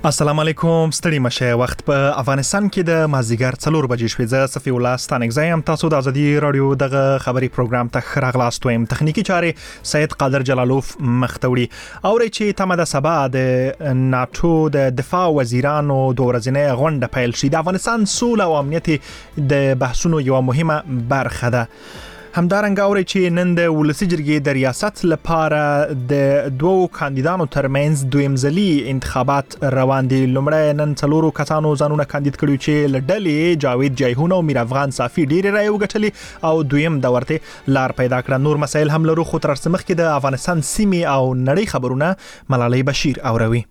السلام علیکم ستړي مشه وخت په افغانستان کې د مازیګر 4 بجې شوې زه صفی الله ستانګزایم تاسو د ازادي رادیو دغه خبري پروګرام ته راغلاست وایم تخنیکی چارې سید قادر جلالوف مختوړي او چې تمه د سبا د ناتو د دفاع وزیرانو د ورځنۍ غونډه پیل شي د افغانستان سوله او امنیت د بحثونو یو مهمه برخه ده همدارنګه اوري چې نن د ولسی جرګې د ریاست لپاره د دوو کاندیدانو ترمنځ دویم ځلي انتخابات روان دي لمړی نن څلورو کسانو ځانونه کاندید کړي چې لډلې جاوید جیهون او میر افغان صافي ډېر رای وګټلي او دویم د ورته لار پیدا کړه نور مسایل هم لرو خو تر څو مخکې د افغانستان سیمې او نړۍ خبرونه ملالۍ بشیر اوروي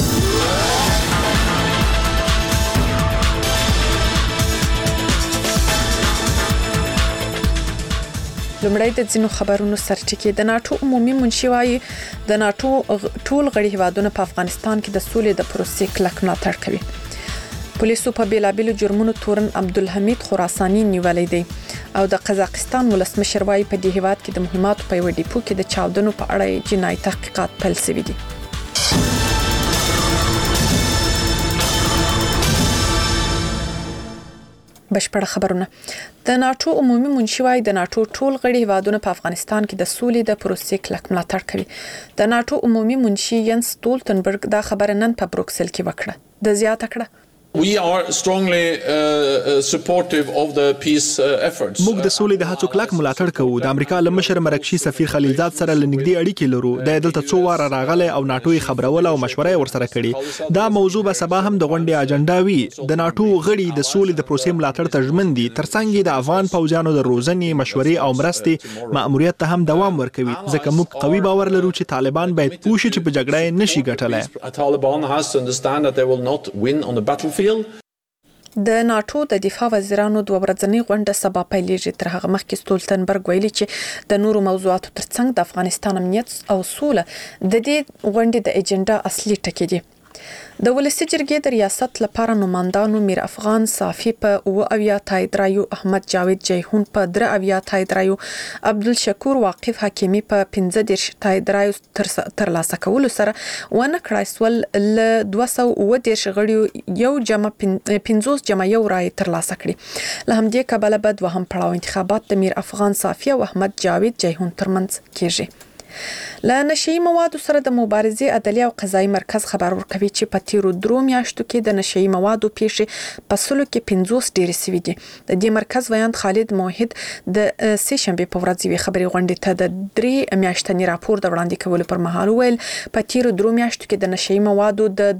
لمړی د ځینو خبرونو سرټکی د ناتو عمومي منشي وايي د ناتو ټول غړي هیوادونه په افغانستان کې د سولې د پروسې کلک ملاتړ کوي پولیسو په بیلابیلو جرمونو تورن عبدالحمید خراساني نیولې دی او د قزاقستان ولسمشر وايي په دې هیواد کې د مهماتو په وړ ډیپو کې د چاودنو په اړه جنایي تحقیقات پیل شوي دي بشپړ خبرونه د ناتو عمومي منشي وايي د ناتو ټول غړي هیوادونه په افغانستان کې د سولې د پروسې کلک ملاتړ کوي د ناتو عمومي منشي ینس ستولتنبرګ دا خبره نن په بروکسل کې وکړه د زیاته کړه We are strongly supportive of the peace efforts. موږ د سولې د هڅو کلک ملاتړ کوو د امریکا لمشر مرکشي سفیر خلیلزاد سره لنګدي اړیکې لرو د دلته څو واره راغله او ناتو خبرول او مشوره ورسره کړي دا موضوع به سبا هم د غونډې اجنډا وي د ناتو غړي د سولې د پروسې ملاتړ ته ژمن دي ترڅنګ د افغان پوځیانو د روزنې مشورې او مرستې مأموریت ته هم دوام ورکوي ځکه موږ قوي باور لرو چې طالبان باید پوه شي چې په جګړه نشي ګټلای Taliban has to understand that they will not win on the battlefield د ناتو د دفاع وزیرانو د ورځنۍ غونډه سبا پیلېږي تر هغه مخکې ستولتنبرګ ویلي چې د نورو موضوعاتو ترڅنګ د افغانستان امنیت او سوله د دې غونډې د اجنډا اصلي ټکي دي د ولسی جرګې د ریاست لپاره نوماندانو میر افغان صافي په 9 تایید رایو احمد جاوید جیهون په 3 تایید رایو عبدالشکور واقف حکیمی په 15 تایید رایو ترلاسه کولو سره ونه کړای سول ل 210 غړي یو جمع 50 جمع یو رای ترلاسه کړي له همدې کبله بد وهم پړاو انتخابات د میر افغان صافي او احمد جاوید جیهون ترمنځ کیږي له نشئی موادو سره د مبارزې عدالي او قضایي مرکز خبر ورکوي چې په تیرو 3 میاشتو کې د نشئی موادو پیښې په سلو کې 50 ډېرې سوي دي د دې مرکز ویاند خالد موحد د سه شنبه په ورځ وی خبري غونډې ته د 3 میاشتنی راپور د وړاندې کولو پر مهال ویل په تیرو 3 میاشتو کې د نشئی موادو د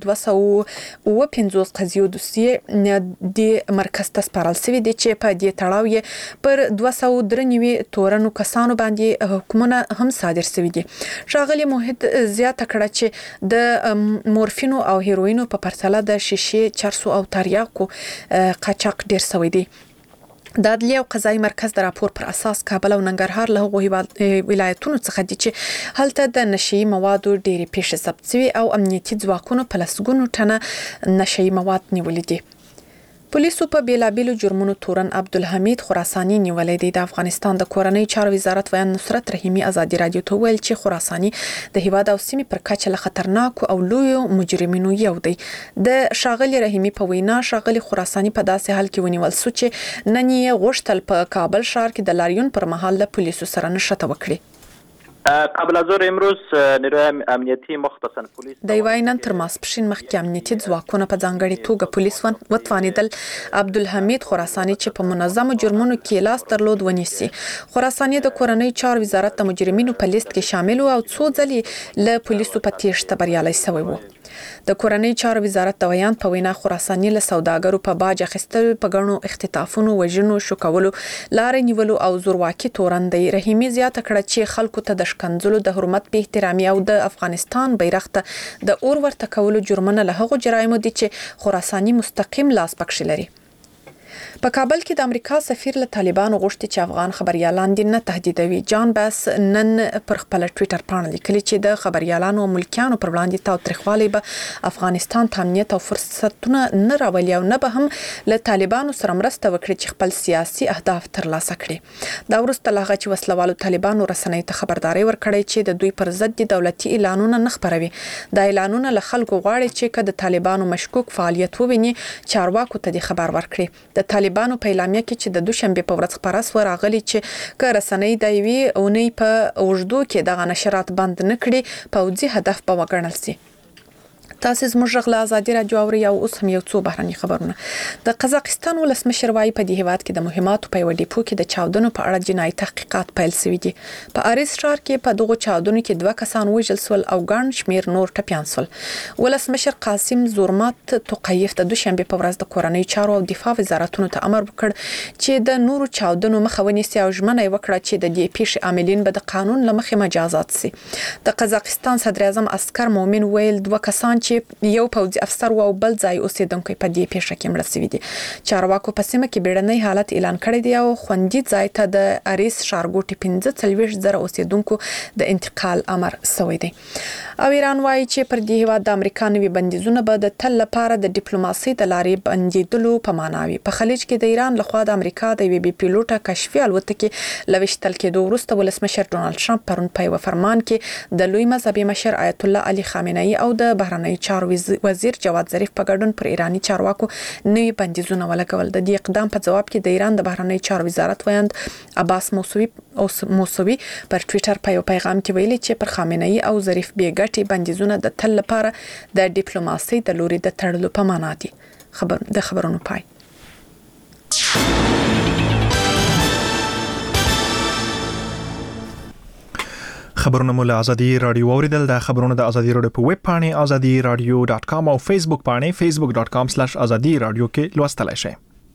250 قضیو دوسیه د مرکز ته سپارل سوي دي چې په دې تړاو یې پر 293 تورنو کسانو باندې حکمونه هم صادر سوي دي ښاغلي موحد زیاته کړه چې د مورفینو او هیروینو په پرتله د شیشې چرسو او تریاکو قاچاق ډیر سوی دی د عدلیه او قضایي مرکز د راپور پر اساس کابل او ننګرهار له هغو ولایتونو څخه دي چې هلته د نشئی موادو ډېرې پیښې ثبت شوي او امنیتي ځواکونو په لسګونو ټنه نشئی مواد نیولي دي پولیسو په بیلابیلو جرمونو تورن عبدالحمید خراساني نیولې دی د افغانستان د کورنۍ چارو وزارت ویان نصرت رحیمی ازادي رادیو ته ویل چې خراساني د هیواد او سیمې پر کچه له خطرناک او لوی مجرمینو یو دی د شاغلي رحیمی په وینا شاغلي خراساني په داسې حال کې ونیول سو چې نن یې غوښتل په کابل ښار کې د لاریون پر مهال له پولیسو سره نښته وکړي قبل از ظهر امروز نیروی امنیتی مختصاً پلیس د وینن تر ماسپښین مخکې امنیتي ځواکونه په ځانګړي توګه پولیس وتوانیدل عبدالحمید خراساني چې په منظمو جرمونو کې لاس درلود ونیسي خراساني د کورنۍ چارو وزارت د مجرمینو په لیست کې شامل او څو ځلې له پولیسو په تیښته بریالي شوی وو د کورنۍ چارو وزارت د ویان په وینا خراساني له سوداګرو په باج اخیستل په غنو اختطافونو وژنو شوکولو لارې نیولو او زورواکي تورندې رحیمی زیاته کړه چې خلکو ته د شکنځلو د حرمت به احترامي او د افغانستان بیرغ ته د اور ورته کولو جرمونه له هغو جرایمو دي چې خراساني مستقیم لاس پکښ لري په کابل کې د امریکا سفیر له طالبانو غوښتي چې افغان خبريالان دي نه تهدیدوي. جان باس نن پر خپل ټوئیټر باندې لیکلي چې د خبريالانو او ملکیانو پر وړاندې تاوتریخوالی به افغانستان ته امنیت او فرصتونه نه راولي او نه به هم له طالبانو سره مرسته وکړي چې خپل سیاسي اهداف ترلاسه کړي. دا وروسته له هغه چې وسلوالو طالبانو رسنۍ ته خبرداري ورکړې چې د دوی پر ضد د دولتي اعلانونه نه خپروي. دا اعلانونه له خلکو غواړي چې کله د طالبانو مشکوک فعالیت وویني چارواکو ته د خبر ورکړي. د طالبانو په اعلامیه کې چې د دوشنبه په ورځ خبره سو راغلي چې که رسنۍ د یوې اونۍ په اوږدو کې دغه نشرات بند نه کړي پوځي هدف به وګڼل شي. تاسو زموږ غلا ازادي رادیو اوري او اوس هم یو څو بهرني خبرونه. د قزاقستان ولسمشر وايي په دې هیواد کې د مهماتو په وډي پو کې د چاودنو په اړه جنایي تحقیقات پیل شوي دي. په اریس ښار کې په دغه چاودنو کې 2 کسان وژل شول او ګڼ شمیر نور ټپيان شول. ولسمشر قاسم زورمات توقیف د دوشنبه په ورځ د کورنۍ چارو او دفاع وزارتونو ته امر وکړ چې د نورو چاودنو مخه ونیسي او ژمنه وکړه چې د دې پیښې عاملین به د قانون له مخې مجازات شي. د قزاقستان صدر اعظم اسکر مومن ویل 2 کسان یو پوځي افسر او بل ځای اوسیدونکو په دې پیښه کې مړ شوي دي. چارواکو په سیمه کې بیړنی حالت اعلان کړی دی او خوندي ځای ته د اریس ښارګوټي 45,000 اوسیدونکو د انتقال امر شوی دی. او ایران وایي چې پر دې هیواد د امریکا نوي بندیزونه به د تل لپاره د ډیپلوماسي د لارې بندیدلو په معنا وي. په خلیج کې د ایران لخوا د امریکا د وی بي پیلوټه کشفي الوتکې لويشتل کېدو وروسته ولسمشر ډونالد ټرمپ پرون په یو فرمان کې د لوی مذهبي مشر آیت الله علي خامنه‌ای او د بهرنی چارو وزیر جواد ظریف په ګډون پر ایرانی چارواکو نوي بندیزونه ولګول. د دې اقدام په جواب کې د ایران د بهرنی چارو وزارت ویاند عباس موسوي پر ټوئیټر په یو پیغام کې ویلي چې پر خامنه‌ای او ظریف بې ګټې بندیزونه د تل لپاره د ډیپلوماسي د لوري د تړلو په معنا دي. د خبرونو پای. خبرونه مو له ازادي رادیو اوریدل. د خبرونو د ازادي رادیو په ویب پاڼه azadiradio.com او فیسبوک پاڼه facebook.com/azadi radio کې لوستلای شئ.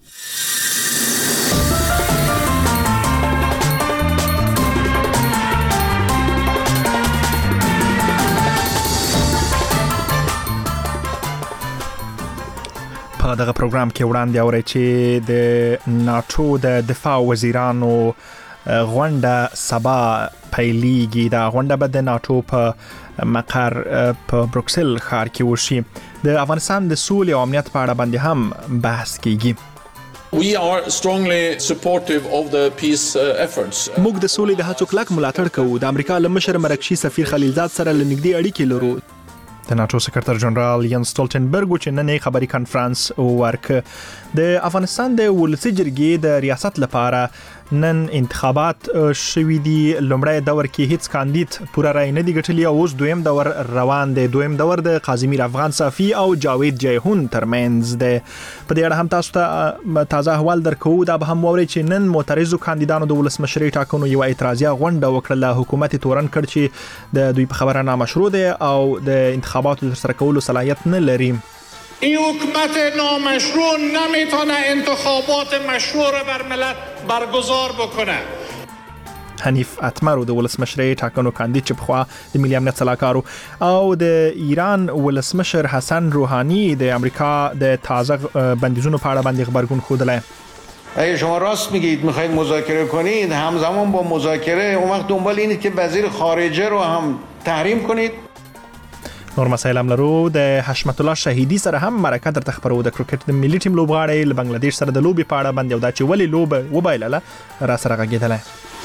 په دغه پروګرام کې وړاندې اورئ چې د ناتو د دفاع وزیرانو غونډه سبا پیلیږي. دا غونډه به د ناتو په مقر په بروکسل ښار کې وشي. د افغانستان د سولې او امنیت په اړه باندې هم بحث کیږي. We are strongly supportive of the peace efforts. موږ د سولې د هڅو کلک ملاتړ کوو. د امریکا له مشر مرکشي سفیر خلیلزاد سره لنږدې اړیکې لرو. د ناتو سکرټر جنرال ینس سټولټنبرګ چې نن خبري کانفرنس ورک د افغانستان د ولسی جرګې د ریاست لپاره نن انتخابات شوي دي. لومړی دور کې هیڅ کاندید پوره رای نه دی ګټلی او اوس دویم دور روان دی. دویم دور د قاسمیر افغان صافي او جاوید جیهون ترمنځ دی. په دې اړه هم تاسو ته تازه احوال درکو. دا به هم ووري چې نن معترضو کاندیدانو د ولسمشرۍ ټاکنو یو اعتراضیه غونډه وکړه. حکومت تورن کړ چې د دوی په خبره نامشروع دی او د انتخاباتو ترسره کولو صلاحیت نه لري. این حکومت نامشروع نمیتونه انتخابات مشروع را بر ملت برگزار بکنه. حنیف اتمر د ولسمشرۍ ټاکنو کاندید چې پخوا د ملي امنیت سلاکارو او د ایران ولسمشر حسن روحانی د امریکا د تازه بندیزونو په اړه باندې خبرګون خوده. اگه شما راست میگید میخواید مذاکره کنید همزمان با مذاکره اون وقت دنبال اینید که وزیر خارجه رو هم تحریم کنید. نور مسائل هم لرو. د حشمت الله شهیدی سره هم مرکه در تخبرو. د کرکټ د ملي ټیم لوبغاړی له بنگلاديش سره د لوبي په اړه باندې او دا چې ولې لوب وبایلله را سره غږیدله.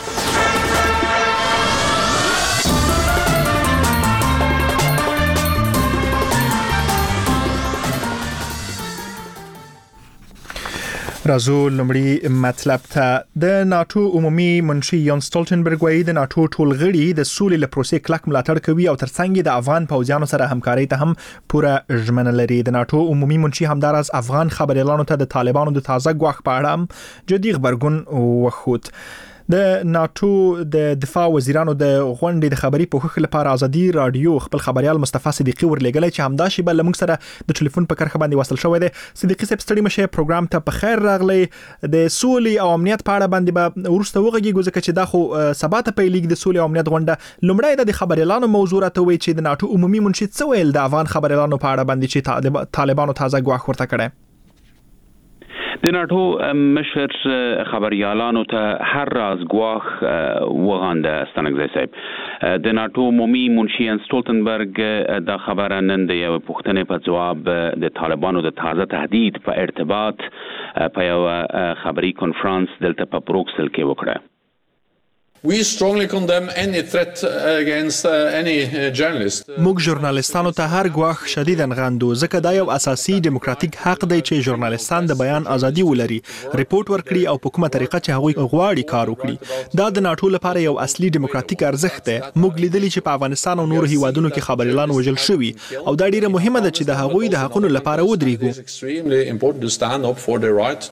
راځو لومړی مطلب ته. د ناتو عمومي منشي یانس سټولټنبرګ وايي د ناتو ټول غړي د سولې له پروسې کلک ملاتړ کوي او ترڅنګ د افغان پوځیانو سره همکاري ته هم پوره ژمنه لري. د ناتو عمومي منشي همدارس افغان خبريالانو ته د طالبانو د تازه غوښ په اړه هم جدي خبرګون وخوت. د ناتو د دفاع وزیرانو د غونډې د خبري پوښښ لپاره ازادي رادیو خپل خبريال مصطفی صدیقی ورلګلې چې همدا شی بل موږ سره د ټلیفون په کرخه باندې وصل شوی دی. صدیقی صاحب ستړي مشه پروګرام ته په خیر راغلی. د سولې او امنیت په اړه باندې به ورسته وغږیږو ځکه چې دا خو سبا ته پیلېږي د سولې او امنیت غونډه. لومړی د خبريالانو موضوع راته وی چې د ناتو عمومي منشي څه ویل د افغان خبريالانو په اړه باندې چې طالبانو تازه غواخ ورته کړي. د ناتو مشر خبريالانو ته هر راز ګواښ وغانده ستانکزی صاحب د ناتو عمومي منشي ستولتنبرګ دا خبره نن د یو پوښتنې په جواب د طالبانو د تازه تهدید په ارتباط په یو خبري کنفرانس دلته په بروکسل کې وکړه. We strongly condemn any threat against any journalist. موږ ژورنالستانو ته هر ګواښ شدیداً غندو ځکه دا یو اساسي دیموکراتیک حق دی چې ژورنالستان د بیان ازادي ولري، ریپورت ورکړي او په کومه طریقه چې هغوی غواړي کار وکړي. دا د ناتو لپاره یو اصلي دیموکراتیک ارزښت دی. موږ لیدلی چې په افغانستان او نورو هیوادونو کې خبريالان وژل شوي او دا ډیره مهمه ده چې د هغوی د حقونو لپاره ودرېږو.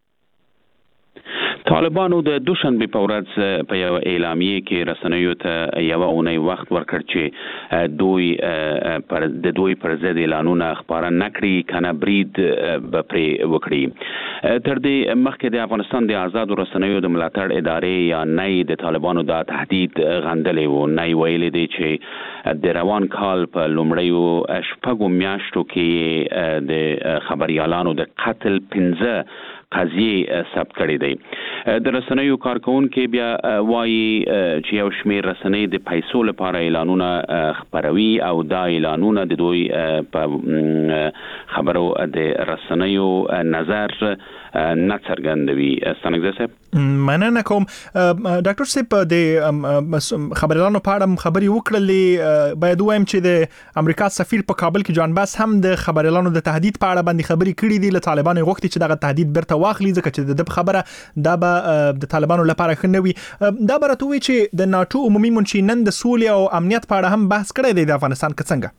طالبانو د دوشنبه په ورځ په یو اعلامیه کې رسنیو ته یو اونۍ وخت ورکړ چې دوی پر ضد اعلانونه خبره نکړي کنه برید به پرې وکړي. تر دې مخکې د افغانستان د آزادو رسنیو د ملاتړ ادارې یا نای د طالبانو د تهدید غندلې و. نای ویلي دی چې د روان کال په لومړیو شپږو میاشتو کې د خبريالانو د قتل 15 قضیه ثبت کړي دي. د رسنیو کارکونکو بیا وایي چې یو شمېر رسنۍ د پیسو لپاره اعلانونه خبروي او دا اعلانونه د دوی په خبرو د رسنیو نظر نه څرګندوي. ستانکزی صاحب مننه کوم. ډاکټر صاحب د خبريالانو په اړه خبري وکړلې. باید وایم چې د امریکا سفیر په کابل کې جان باس هم د خبريالانو د تهدید په اړه باندې خبري کړې دي. له طالبانو غوښتي چې دغه تهدید برته واخلي ځکه چې د خبره دا به د طالبانو لپاره خنوي. دا برته وی چې د ناتو عمومي منشي نن د سولې او امنیت په اړه هم بحث کړی دی د افغانستان کې څنګه.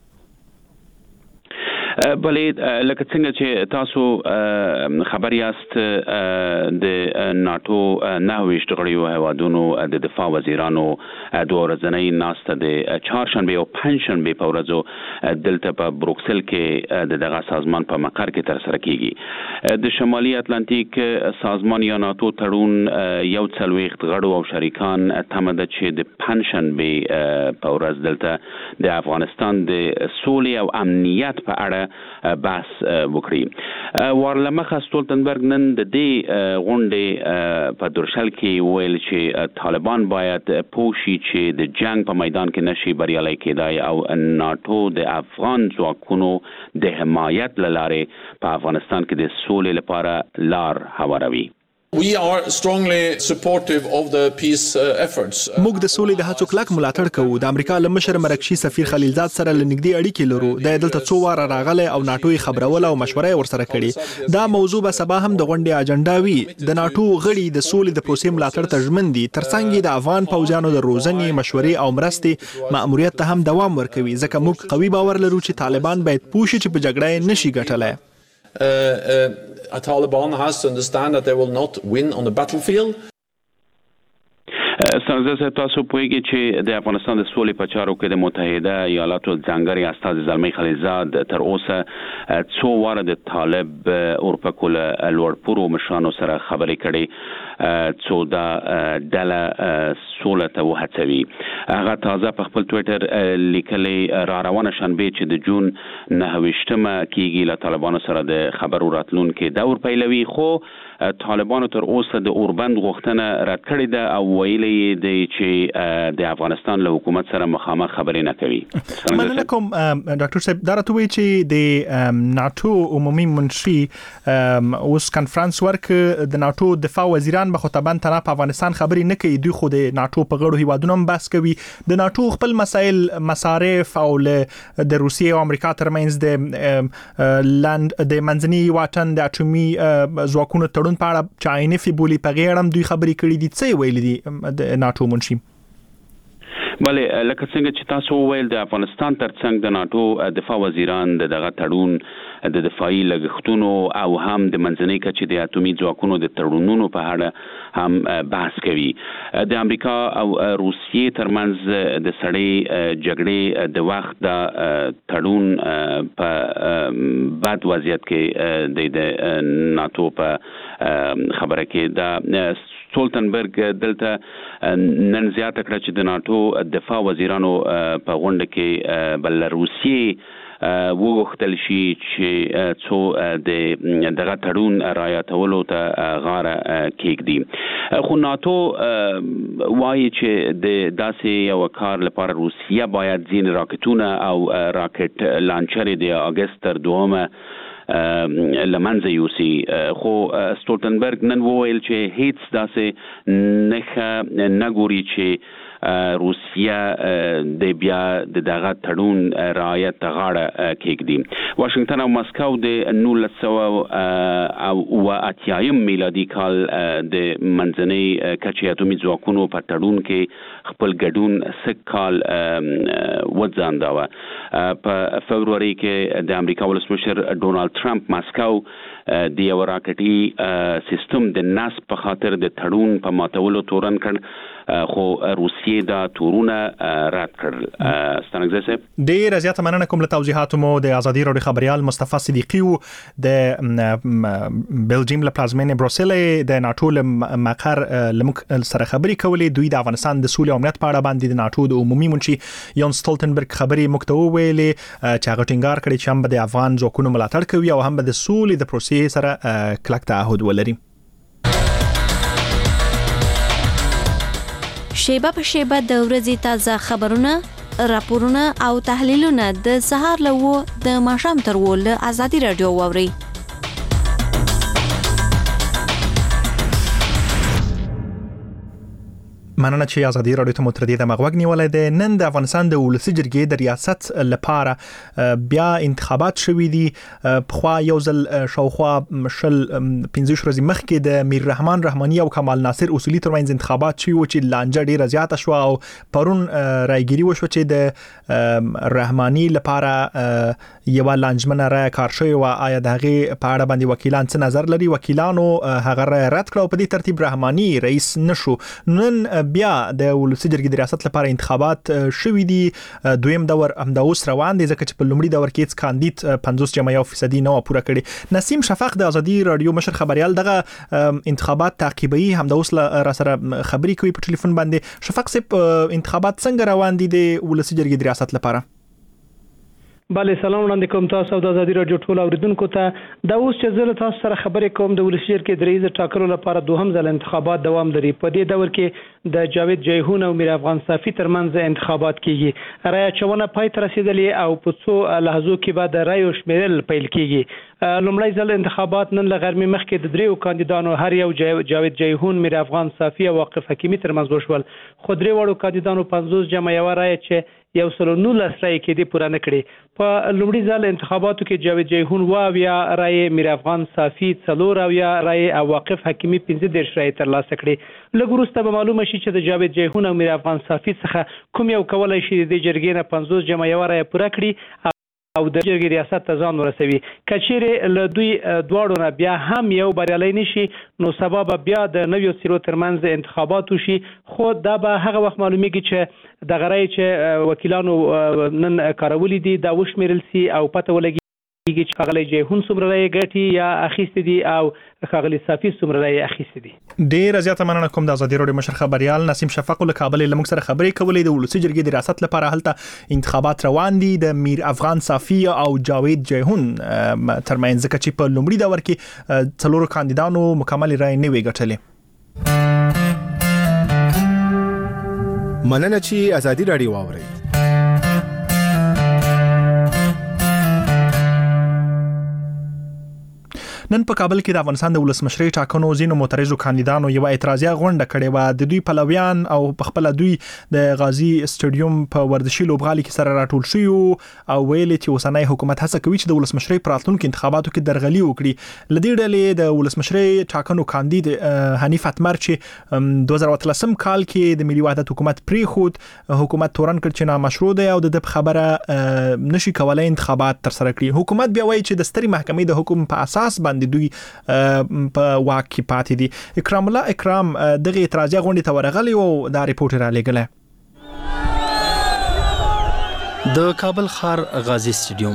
بلې لکه څنګه چې تاسو خبر یاست د ناتو 9 غړیو هیوادونو د دفاع وزیرانو دوه ورځنۍ ناسته د چهارشنبه او پنځشنبه په ورځو دلته په بروکسل کې دغه سازمان په مقر کې تر سره کیږي. د شمالي اتلانتیک سازمان یا ناتو تړون یو څلوېښت غړو او شریکان تمه ده چې د پنځشنبه په ورځ دلته د افغانستان د سولې او امنیت په اړه بحث وکړي. ورلمخه ستولتنبرګ نن د دې غونډې په درشل کې ویل چې طالبان باید پوښي چې د جنگ په میدان کې نشي بریالي کېدای او ناتو د افغان ځواکونو د حمایت لاره په افغانستان کې د سولې لپاره لار هواروي. We are strongly supportive of the peace efforts. موږ د سولې د هڅو کلک ملاتړ کوو. د امریکا له مشر مرکشي سفیر خلیلزاد سره لنګدي اړیکې لرو. د دلته څو واره راغلی او ناتو یې خبرول او مشوره ورسره کړې. دا موضوع به سبا هم د غونډې اجنډا وي. د ناتو غړي د سولې د پروسې ملاتړ ته ژمن دي. ترڅنګ د افغان پوځیانو د روزنې مشورې او مرستې مأموریت ته هم دوام ورکوي ځکه موږ قوي باور لرو چې طالبان باید پوښي چې په جګړه نشي ګټلای. Taliban has to understand that they will not win on the battlefield. ستاسو تاسو پوهیږئ چې د افغانستان د سولې په چارو کې د متحده ایالاتو ځانګړي استازي زلمی خلیلزاد تر اوسه څو واره د طالب اورپکو له لوړپوړو مشرانو سره خبرې کړې څو دا ډله سوله ته وهڅوي. هغه تازه په خپل ټویټر لیکلي را روانه شنبه چې د جون 9 کېږي له طالبانو سره د خبرو راتلونکي دور پیلوي. خو طالبانو تر اوسه د اوربند غوښتنه رد کړې ده او ویلي دی چې د افغانستان له حکومت سره مخامخ خبرې نه کوي. مننه کوم ډاکټر صاحب. دا راته وایي چې د ناتو عمومي منشي اوس کنفرانس ورک د ناتو دفاع وزیران به خطبان تنه په افغانستان خبرې نه کوي. دوی خو د ناتو په غړو هیوادونو هم بحث کوي. د ناتو خپل مسایل مصارف او د روسیې او امریکا ترمنځ د لاند د منځني واټن د اټومي ځواکونو تړون په اړه چې عینفي بولی په غیړم دوی خبرې کړې دي. څه ویل دي د ناتو منشي؟ بله لکه څنګه چې تاسو وویل د افغانستان ترڅنګ د ناتو دفاع وزیران دغه تړون د دفاعي لګښتونو او هم د منځنۍ کچې د اټومي ځواکونو د تړونونو په اړه هم بحث کوي. د امریکا او روسیې ترمنځ د سړې جګړې د وخت د تړون په بد وضعیت کې د ناتو په خبره کې د ستولتنبرګ دلته نن زیاته کړه چې د ناتو دفاع وزیرانو په غونډه کې بل روسیې وغوښتل شي چې څو د دغه تړون رعایتولو ته غاړه کېږدي. خو ناتو وایي چې د داسې یو کار لپاره روسیه باید ځین راکټونه او راکټ لانچرې د اگست تر 2 لمنځه یوسي. خو سټولټنبرګ نن وویل چې هیڅ داسې نه ګوري چې روسیه د بیا دغه تړون رعایت ته غاړه کېږدي. واشنگټن او مسکو د 1980 میلادي کال د منځنۍ کچې اټومي ځواکونو په تړون کې خپل ګډون سږ کال وځانداوه. په فبروري کې د امریکا ولسمشر ډونالد ټرمپ مسکو د یو راکټي سیستم د ناس په خاطر د تړون په ماتولو تورن کړ، خو روسیې دا تورونه رد کړل. ستانګزه صاحب ډېر زیاته مننه کوم له توضیحاتو مو. د ازادي راډیو خبريال مصطفی صدیقی د بلجیم له پلازمینې بروسل د ناتو مقر لمک سره خبري کولې. دوی د افغانستان د سولې او امنیت په اړه باندې د ناتو د عمومي منشي یون سټولټنبرګ خبري مکتوب ویلې چې هغه ټینګار کړی چې هم د افغان ځواکونو ملاتړ کوي او هم د سولې د پروسې سره کلک تعهد ولري. شیبه په شیبه د ورځې تازه خبرونه، راپورونه او تحلیلونه د سهار له د ماښام تر له ازادي رادیو واوري. مننه چې ازادي راډیو ته متردي د مغوګ نیولای دی. نن د افغانستان د ولسی جرګې د ریاست لپاره بیا انتخابات شوې دي. په یو ځل شاوخوا 15 ورځې مخکې د میر رحمان رحماني او کمال ناصر اصولي ترمنځ انتخابات شوي و چې لانجه ډیره زیاته شو او پرون رايګيري وشو چې د رحماني لپاره یو لانجمنه را کار شوی و. آیا دغه په اړه باندې وکیلان څه نظر لري؟ وکیلانو هغه رد کړو. په دې ترتیب رحماني رئیس نشو. نن بیا د ولسی جرګې د ریاست لپاره انتخابات شوي دي. دویم دور هم د اوس روان دي ځکه چې په لومړي دور کې هیڅ کاندید 50% نه پوره کړي. نسیم شفق د ازادي رادیو مشر خبريال دغه انتخابات تعقیبي هم د اوس را سره خبري کوي په ټلیفون باندې. شفق صاحب انتخابات څنګه روان دي د ولسی جرګې د ریاست لپاره؟ بله سلام وړاندې کوم تاسو د ازادي رادیو ټول اوریدونکو ته. دا اوس چې زه تاسو سره خبرې کوم د ولسی جرګې د رئیس ټاکلو لپاره دوهم ځل انتخابات دوام لري. په دې دور کې د جاوید جیهون او میر افغان صافي ترمنځ انتخابات کیږي. رای اچونه پای ته رسیدلې او په څو لحظو کې به د رایو شمیرل پیل کیږي. لومړی ځل انتخابات نن له غرمې مخکې د دریو کاندیدانو هر یو جاوید جیهون، میر افغان صافي او واقف حکیمي ترمنځ وشول. خو درې وړو کاندیدانو 50 جمع یو رای چې 119 رای کې دې پوره نه کړي. په لومړي ځل انتخاباتو کې جاوید جیهون 20 رای، میر افغان صافي 40 رای او واقف حکیمي 15 رای ترلاسه کړي. لږ وروسته به معلومه شي چې د جاوید جیهون او میر افغان صافي څخه کوم یو کولای شي د جرګې نه 50 جمع یو رای پوره کړي او د جرګې ریاست ته ځان ورسوي. کچېرې له دوی دواړو نه بیا هم یو بریالی نشي نو سبب بیا د نویو سیرو ترمنځ انتخابات وشي. خو دا به هغه وخت معلومیږي چې د غړای چې وکیلانو نن کارولې دي دا وشمیرل سي او پته ولګي چې خغلی جیهون څومره رای ګټي یا اخیستې دي او خغلی صافي څومره رای اخیستې دي. ډېر زیاته مننه کوم د ازادي راډیو مشر خبريال نسیم شفق له کابل له موږ سره خبرې کولې. د ولسی جرګې د ریاست لپاره هلته انتخابات روان دي د میر افغان صافي او جاوید جیهون ترمنځ ځکه چې په لومړي دور کې څلورو کاندیدانو مکمل رای نه وی ګټلې. مننه چې ازادي راډیو واوري. نن په کابل کې د افغانستان د ولسمشرۍ ټاکنو ځینو معترضو کاندیدانو یو اعتراضیه غونډه کړې و. د دوی پلویان او په خپل دوی د غازی سټیډیوم په ورزشي لوبغالي کې سره راټول شوي او ویل چې اوسنۍ حکومت هڅه کوي چې د ولسمشرۍ په راتلونکو انتخاباتو کې درغلي وکړي. لدې ډلې د ولسمشرۍ ټاکنو کاندید حنیف اتمر چې 2013 کال کې د ملي وحدت حکومت پریخود حکومت تورن کړ چې نامشروع دی او د خبره نشي کولای انتخابات تر سره کړي. حکومت بیا وایي چې د ستري محکمې د حکم په اساس باندې دوی په واک کې پاتې دي. اکرام الله اکرام دغه اعتراضیه غونډه ته ورغلی او دا ریپورت را لګله. د کابل ښار غازی سټیډیوم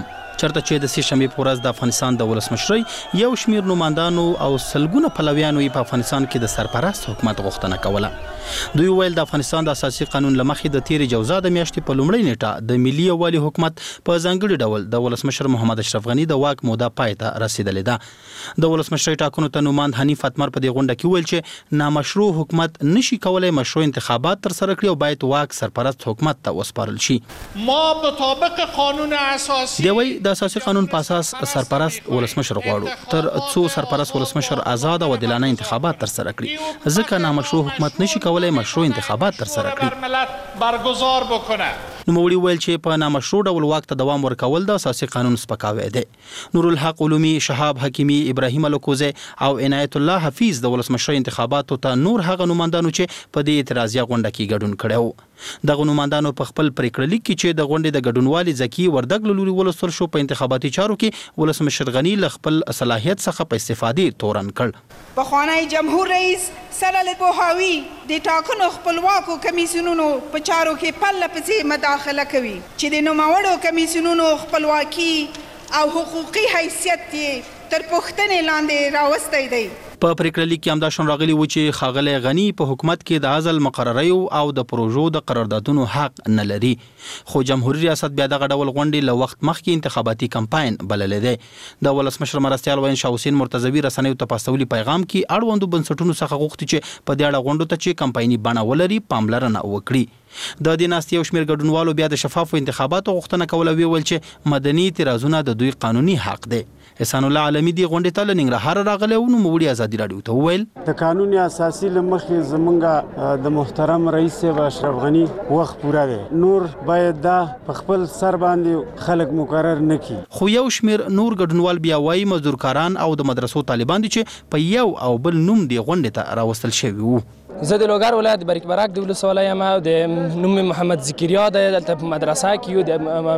چرته چې د سې شنبې په ورځ د افغانستان د ولسمشرۍ یو شمیر نمائندانو او سلګونه پلویانو په افغانستان کې د سرپرست حکومت غوښتنه کوله. دوی ویل د افغانستان د اساسي قانون لمخې د تیر جوزا د میاشتې په لومړۍ نیټه د ملي یووالي حکومت په ځانګړي ډول د ولسمشر محمد اشرف غنی د واک موده پای ته رسیدلې ده. د ولسمشرۍ ټاکنو ته نوماند حنیف اتمر په دې غونډه کې ویل چې نامشروع حکومت نشي کولای مشروع انتخابات تر سره کړي او باید واک سرپرست حکومت ته وسپارل شي. ما مطابق قانون اساسی دی وی د اساسي قانون په اساس سرپرست ولسمشر غواړو تر څو سرپرست ولسمشر آزاد او عادلانه انتخابات تر سره کړي ځکه نامشروع حکومت نشي کولای مشروع انتخابات تر سره کړي. برگزار بکنه. نوموړي ویل چې په نامشروع ډول واک ته دوام ورکول د اساسي قانون سپکاوی دی. نورالحق علومي، شهاب حکیمي، ابراهیم الکوزی او عنایت الله حفیظ د ولسمشرۍ انتخاباتو ته نور هغه نمائندانو چې په دې اعتراضیه غونډه کې ګډون کړی. دغه نمائندانو په خپل پریکړه لیک کې چې د غونډې د ګډونوالي زکی وردګ له لوري ولسمشر شو په انتخاباتي چارو کې ولسمشر غنی له خپل صلاحیت څخه په استفادې تورن کړ. پخوانی جمهور رئیس سره له پوهاوی د ټاکنو خپلواکو کمیسیونونو په چارو کې پله پسې مداخله کوي چې د نوموړو کمیسیونونو خپلواکي او حقوقي حیثیت یې تر پوښتنې لاندې راوستی دی. په پریکړه لیک کې همدا شان راغلی و چې ښاغلی غنی په حکومت کې د عزل مقرریو او د پروژو د قراردادونو حق نه لري. خو جمهوریت ریاست بیا دغه ډول غونډې له وخت مخکې انتخاباتي کمپاین بللې دی. د ولسمشر مرستیال وین شاه حسین مرتضوی رسنیو ته په استولي پیغام کې اړوندو بنسټونو څخه غوښتي چې په دې اړه غونډو ته چې کمپایني بڼه ولري پاملرنه وکړي. د دې ناستې یو شمېر ګډونوالو بیا د شفافو انتخاباتو غوښتنه کوله ویل چې مدني اعتراضونه د دوی قانوني حق دی. احسان الله عالمي دی غونډې ته له ننګرهار راغلی او نوموړي ازادي راډیو ته وویل د قانون اساسي له مخې زمونږ د محترم رئیس اشرف غنی وخت پوره دی. نور باید دا په خپل سر باندې خلک مقرر نه کړي. خو یو شمېر نور ګډونوال بیا وایي مزدورکاران او د مدرسو طالبان دي چې په یو او بل نوم دی غونډې ته راوستل شوي وو. زه د لوګر ولایت بریک براک د ولسوالۍ یم او د نوم محمد ذکریا دی. دلته په مدرسه کې یو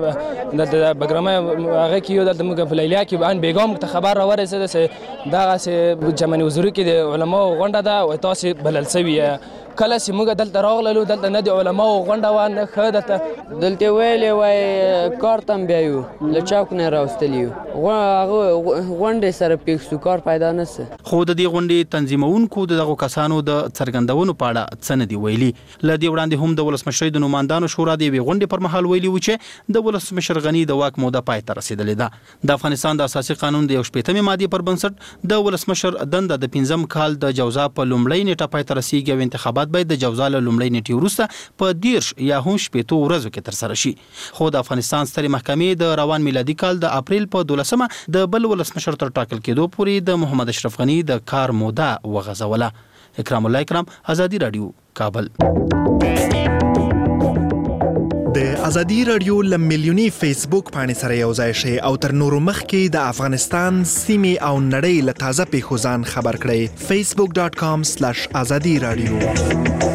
د بګرامه هغه کې یو دلته موږ په لیلیا کې ان بیګام ته خبر راورسېده چې دغسې جمعي حضوري کې د علماو غونډه ده او تاسې بلل سوي کله چې موږ دلته راغللو دلته نه د علماو غونډه وه نه ښه دلته ویلې وای کار ته هم بیا یو له چوک نه راوستلي یو هغه غونډې سره پېښ شو کار پیدا نه سه. خو د دې غونډې تنظیمونکو د دغو کسانو د څرګندونو په اړه څه نه دي ویلي. له دې وړاندې هم د ولسمشرۍ د نمائندانو شورا د یوې غونډې پر مهال ویلي و چې د ولسمشر غني د واک موده پای ته رسېدلې ده. د افغانستان د اساسي قانون د 14مې مادې پر بنسټ د ولسمشر دنده د 5م کال د جوزا په لومړۍ نیټه پای ته رسیږي او انتخابات باید د جوزا له لومړۍ نیټې وروسته په 10 یا هم 15 ورځو کې ترسره شي. خو د افغانستان سترې محکمې د روان میلادي کال د اپریل په 12مه د بل ولسمشر تر ټاکل کېدو پورې د محمد اشرف غنی د کار موده وغځوله. اکرام الله اکرام، ازادي رادیو، کابل. د ازادي رادیو لملیونی فیسبوک باندې سره یو ځای شي او تر نورو مخکې د افغانستان سیمې او نړۍ له تازه پیښو ځان خبر کړئ. facebook.com/azadi radio.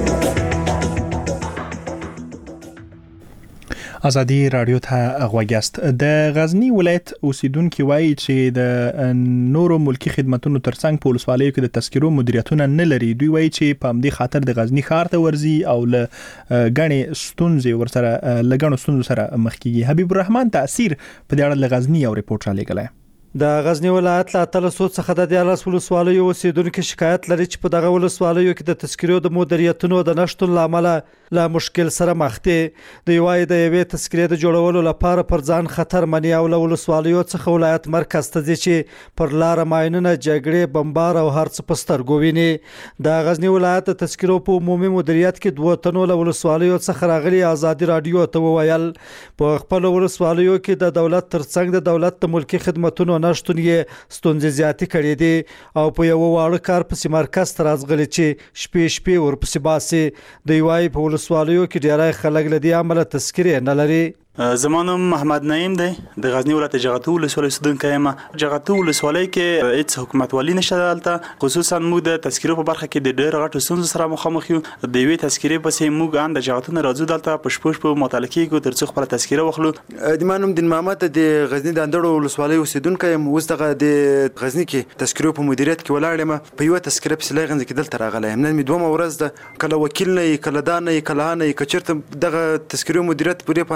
ازادي رادیو ته غوږیاست. د غزنی ولایت اوسیدونکو وایي چې د نورو ملکی خدماتونو ترڅنګ په ولسوالیو کې د تذکرو مدیریتونه نه لري. دوی وایي چې په همدې خاطر د غزنی ښار ته ورځي او له غنې ستونزې ورسره لګڼو ستونزو سره مخ کیږي. حبیب الرحمن تاثیر په دې اړه له غزنی او ریپورت را لګلای. د غزنی ولایت له 1300 څخه د 14 ولسوالیو اوسیدونکو شکایت لري چې په دغه ولسوالیو کې د تذکرو د مدیریتونو د نشټون لامل له مشکل سره مخ دي. د یوای د یوې تذکرې د جوړولو لپاره پر ځان خطر مني او له ولسوالیو څخه ولایت مرکز ته ځي چې پر لار ماینونه جګړې بمبار او هر څه په سترګو ویني. د غزنی ولایت د تذکرو په عمومي مدیریت کې دوه تنو له ولسوالیو څخه راغلي ازادي رادیو ته وویل په خپل ولسوالیو کې د دولت ترڅنګ د دولت د ملکی خدماتونو نشټون یې ستونزې زیاتې کړې دي او په یو واړه کار پسې مرکز ته راځغلي چې شپې ورپسې باسي. د یوای په ولسوالیو کې ډیری خلک له دې عمله تذکرې نه لري. زما نوم محمد نعیم دی، د غزنی ولایت جغتو ولسوالۍ اوسیدونکی یم. جغتو ولسوالۍ کې هیڅ حکومتوالي نشته دلته، خصوصا موږ د تذکرو په برخه کې د ډېر غټو ستونزو سره مخامخ یو. د یوې تذکرې پسې موږ ان د جغتو نه راځو دلته په شپو مطالعه کېږو تر څو خپله تذکره واخلو. د ما نوم دین محمد د غزنی د اندړو ولسوالۍ اوسیدونکی یم. اوس دغه د غزنی کې تذکرو په مدیریت کې ولاړ یم. په یوه تذکره پسې لغنځ کې دلته راغلی یم. نن مې دومره ورځ ده، کله وکیل نه یې، کله دا نه یې، کله نه یې. که چېرته دغه تذکرو مدیریت پورې په اندړو کې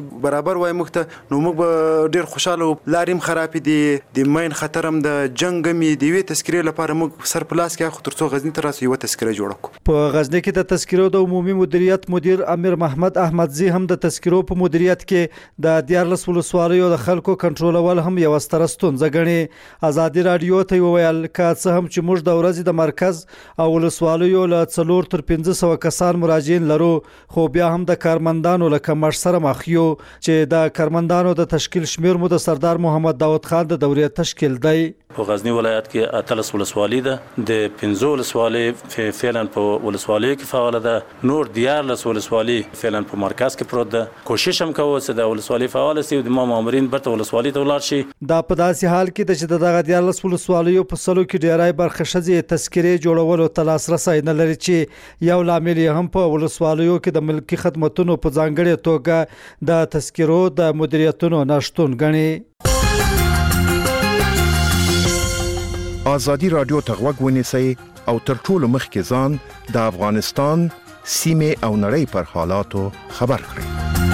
برابر وای موږ ته نو موږ به ډیر خوشاله لاریم خراب دي د مین خطرم د جنگ می دی وی تذکرې لپاره موږ سر پلاس کې خو ترڅو غزنی ته راسي یو تذکره جوړ کړو. په غزنی کې د تذکرو د عمومي مدیریت مدیر امیر محمد احمدزی هم د تذکرو په مدیریت کې د 14 ولسوالیو د خلکو کنټرولول هم یو ستر ستونزه ګڼي. ازادي رادیو ته ویل که څه هم چې موږ د ورځې د مرکز او ولسوالیو له 4 تر 1500 کسان مراجعین لرو خو بیا هم د کارمندانو له کمښت سره مخ یو چې د کارمندانو د تشکیل شمیر مو د سردار محمد داود خان د دورې تشکیل دی. په غزنی ولایت کې 13 ولسوالۍ ده د 15 ولسوالۍ فعلا په ولسوالۍ کې فعال ده نور 14 ولسوالۍ فعلا په مرکز کې پروت ده. کوشش هم کوو چې د ولسوالۍ فعال شي او د مامورین برته ولسوالۍ ته ولاړ شي. دا په داسې حال کې د چې دغه 14 ولسوالیو په سلو کې ډیرای برخه شځې تذکرې جوړولو ته لاسرسی نه لري چې یو لامل هم په ولسوالیو کې د ملکی خدماتونو په ځانګړي توګه د تذکرو د مدیریتونو نشټون غني. آزادی رادیو ته غوږ ونیسئ او تر ټولو مخکې ځان د افغانستان سیمې او نړۍ پر حالاتو خبر کړئ.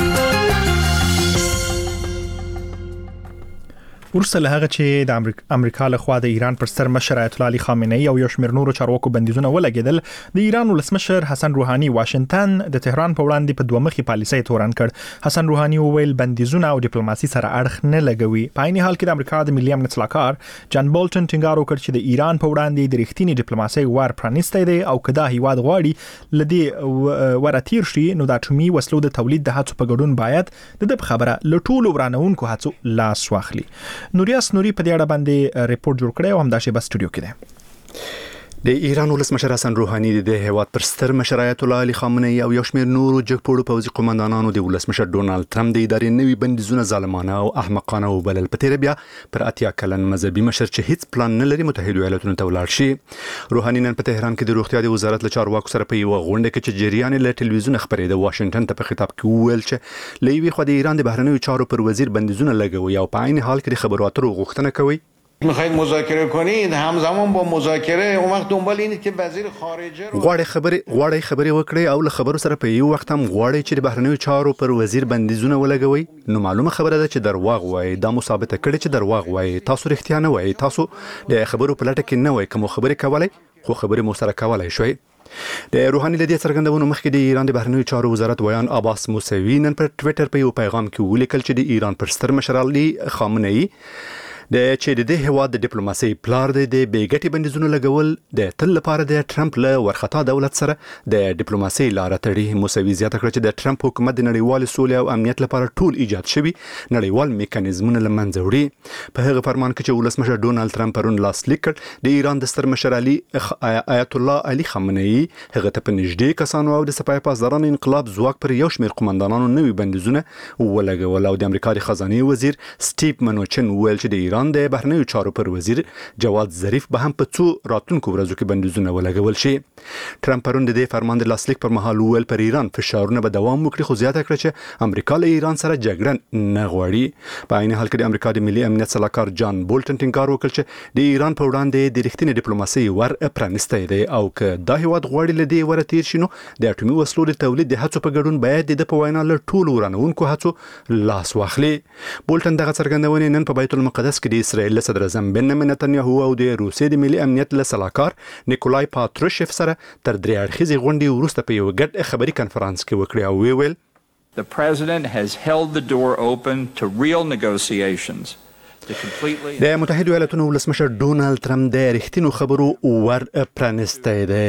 ورسره هغه چې د امریکا له خوا د ایران پر سر مشر آیت الله علي خامنه‌ای او یو شمېر نورو چارواکو بندیزونه ولګیدل، د ایران ولسمشر حسن روحاني واشنگټن د تهران په وړاندې په دوه مخي پالیسۍ تورن کړ. حسن روحاني وویل بندیزونه او ډیپلوماسي سره اړخ نه لګوي. په عین حال کې د امریکا د ملي امنیت سلاکار جان بولټن ټینګار وکړ چې د ایران په وړاندې د رښتینی ډیپلوماسي ور پرانیستی دی او کدا هیواد غواړي لدی وراتیر شي نو د اټومي وسلو د تولید د هڅو په ګډون باید د خبره لټول ورانونکو هڅو لاس واخلي. نوریاس نوري په دې اړه باندې ریپورت جوړ کړی او هم دا شی په سټوډیو کې دی. د ایران ولسمشر حسن روحاني د هیواد پر ستر مشر آیت الله علي خامنه‌ای او یو شمېر نورو جګپوړو پوځي قومندانانو د ولسمشر ډونالد ټرمپ د ادارې نوي بندیزونه ظالمانه او احمقانه وبلل. په تیر بیا پر اتیا کلن مذهبي مشر چې هیڅ پلان نه لري متحده ایالاتونو ته ولاړ شي. روحاني نن په تهران کې د روغتیا د وزارت له چارواکو سره په یو غونډه کې چې جریان له ټلویزیون خبرې د واشنگټن ته په خطاب کې وویل چې لوی خو د ایران د بهرنیو چارو پر وزیر بندیزونه لګوي او په عین حال کې د خبرو اترو غوښتنه کوي. میخواید مذاکره کنید همزمان با مذاکره اون وقت دنبال اینید که وزیر خارجه رو غواړي خبرې وکړي او له خبرو سره په یو وخت هم غواړي چې د بهرنیو چارو پر وزیر بندیزونه ولګوي. نو معلومه خبره ده چې درواغ وایي. دا مثابته کړي چې درواغ وایي. تاسو رښتیا نه وایي. تاسو د خبرو په لټه کې نه وایي. کوم خبرې کولای خو خبرې مو سره کولای شوي. د روحاني له دې څرګندونو مخکې د ایران د بهرنیو چارو وزارت ویان عباس موسوي نن پر ټوئیټر په یو پیغام کې ولیکل چې د ایران پر ستر مشر علي خامنه‌ای د چې د هیواد د ډیپلوماسي پلار د بیګټي بندیزونو لګول د تل لپاره د ټرمپ له ورختا دولت سره د ډیپلوماسي لار تړي. موسوي زیاته کړ چې د ټرمپ حکومت د نړیوال سولې او امنیت لپاره ټول ایجاد شوی نړیوال میکانیزمونه لمنځه وړي. په هغه فرمان کې چې ولسمشر ډونالد ټرمپ پرون لاسلیک کړ د ایران د ستر مشر علي آیت الله علي خامنه‌ای هغه ته په نږدې کسانو او د سپاه پاسدارانو انقلاب ځواک پر یو شمېر قومندانانو نوي بندیزونه ولګول او د امریکا د خزانه وزیر سټیو منوچن ویل چې د ایران د بهرنیو چارو پر وزیر جواد ظریف به هم په څو راتلونکو ورځو کې بندیزونه ولګول شي. ټرمپ پرون د فرمان د لاسلیک پر مهال ویل پر ایران فشارونه به دوام وکړي خو زیاته کړ چې امریکا له ایران سره جګړه نه غواړي. په عین حال کې د امریکا د ملي امنیت سلاکار جان بولټن ټینګار وکړ چې د ایران په وړاندې د رښتینې ډیپلوماسي ور پرانیستی دی او که دا هیواد غواړي له دې ورتیر شي نو د اټومي وسلو د تولید د هڅو په ګډون باید د په وینا له ټولو ورانونکو هڅو لاس واخلي. بولټن دغه څرګندونې نن په بیت المقدس کې د اسرائیل صدر اعظم بنیامین نتنیاهو او د روسیې د ملي امنیت له سلاکار نیکولای پاتروشیف سره تر درې اړخیزې غونډې وروسته په یو ګډ خبري کنفرانس کې وکړي او ویل The president has held the door open to real negotiations. د متحده ایالاتونو ولسمشر ډونالد ټرمپ د رښتینو خبرو ور پرانیستی دی.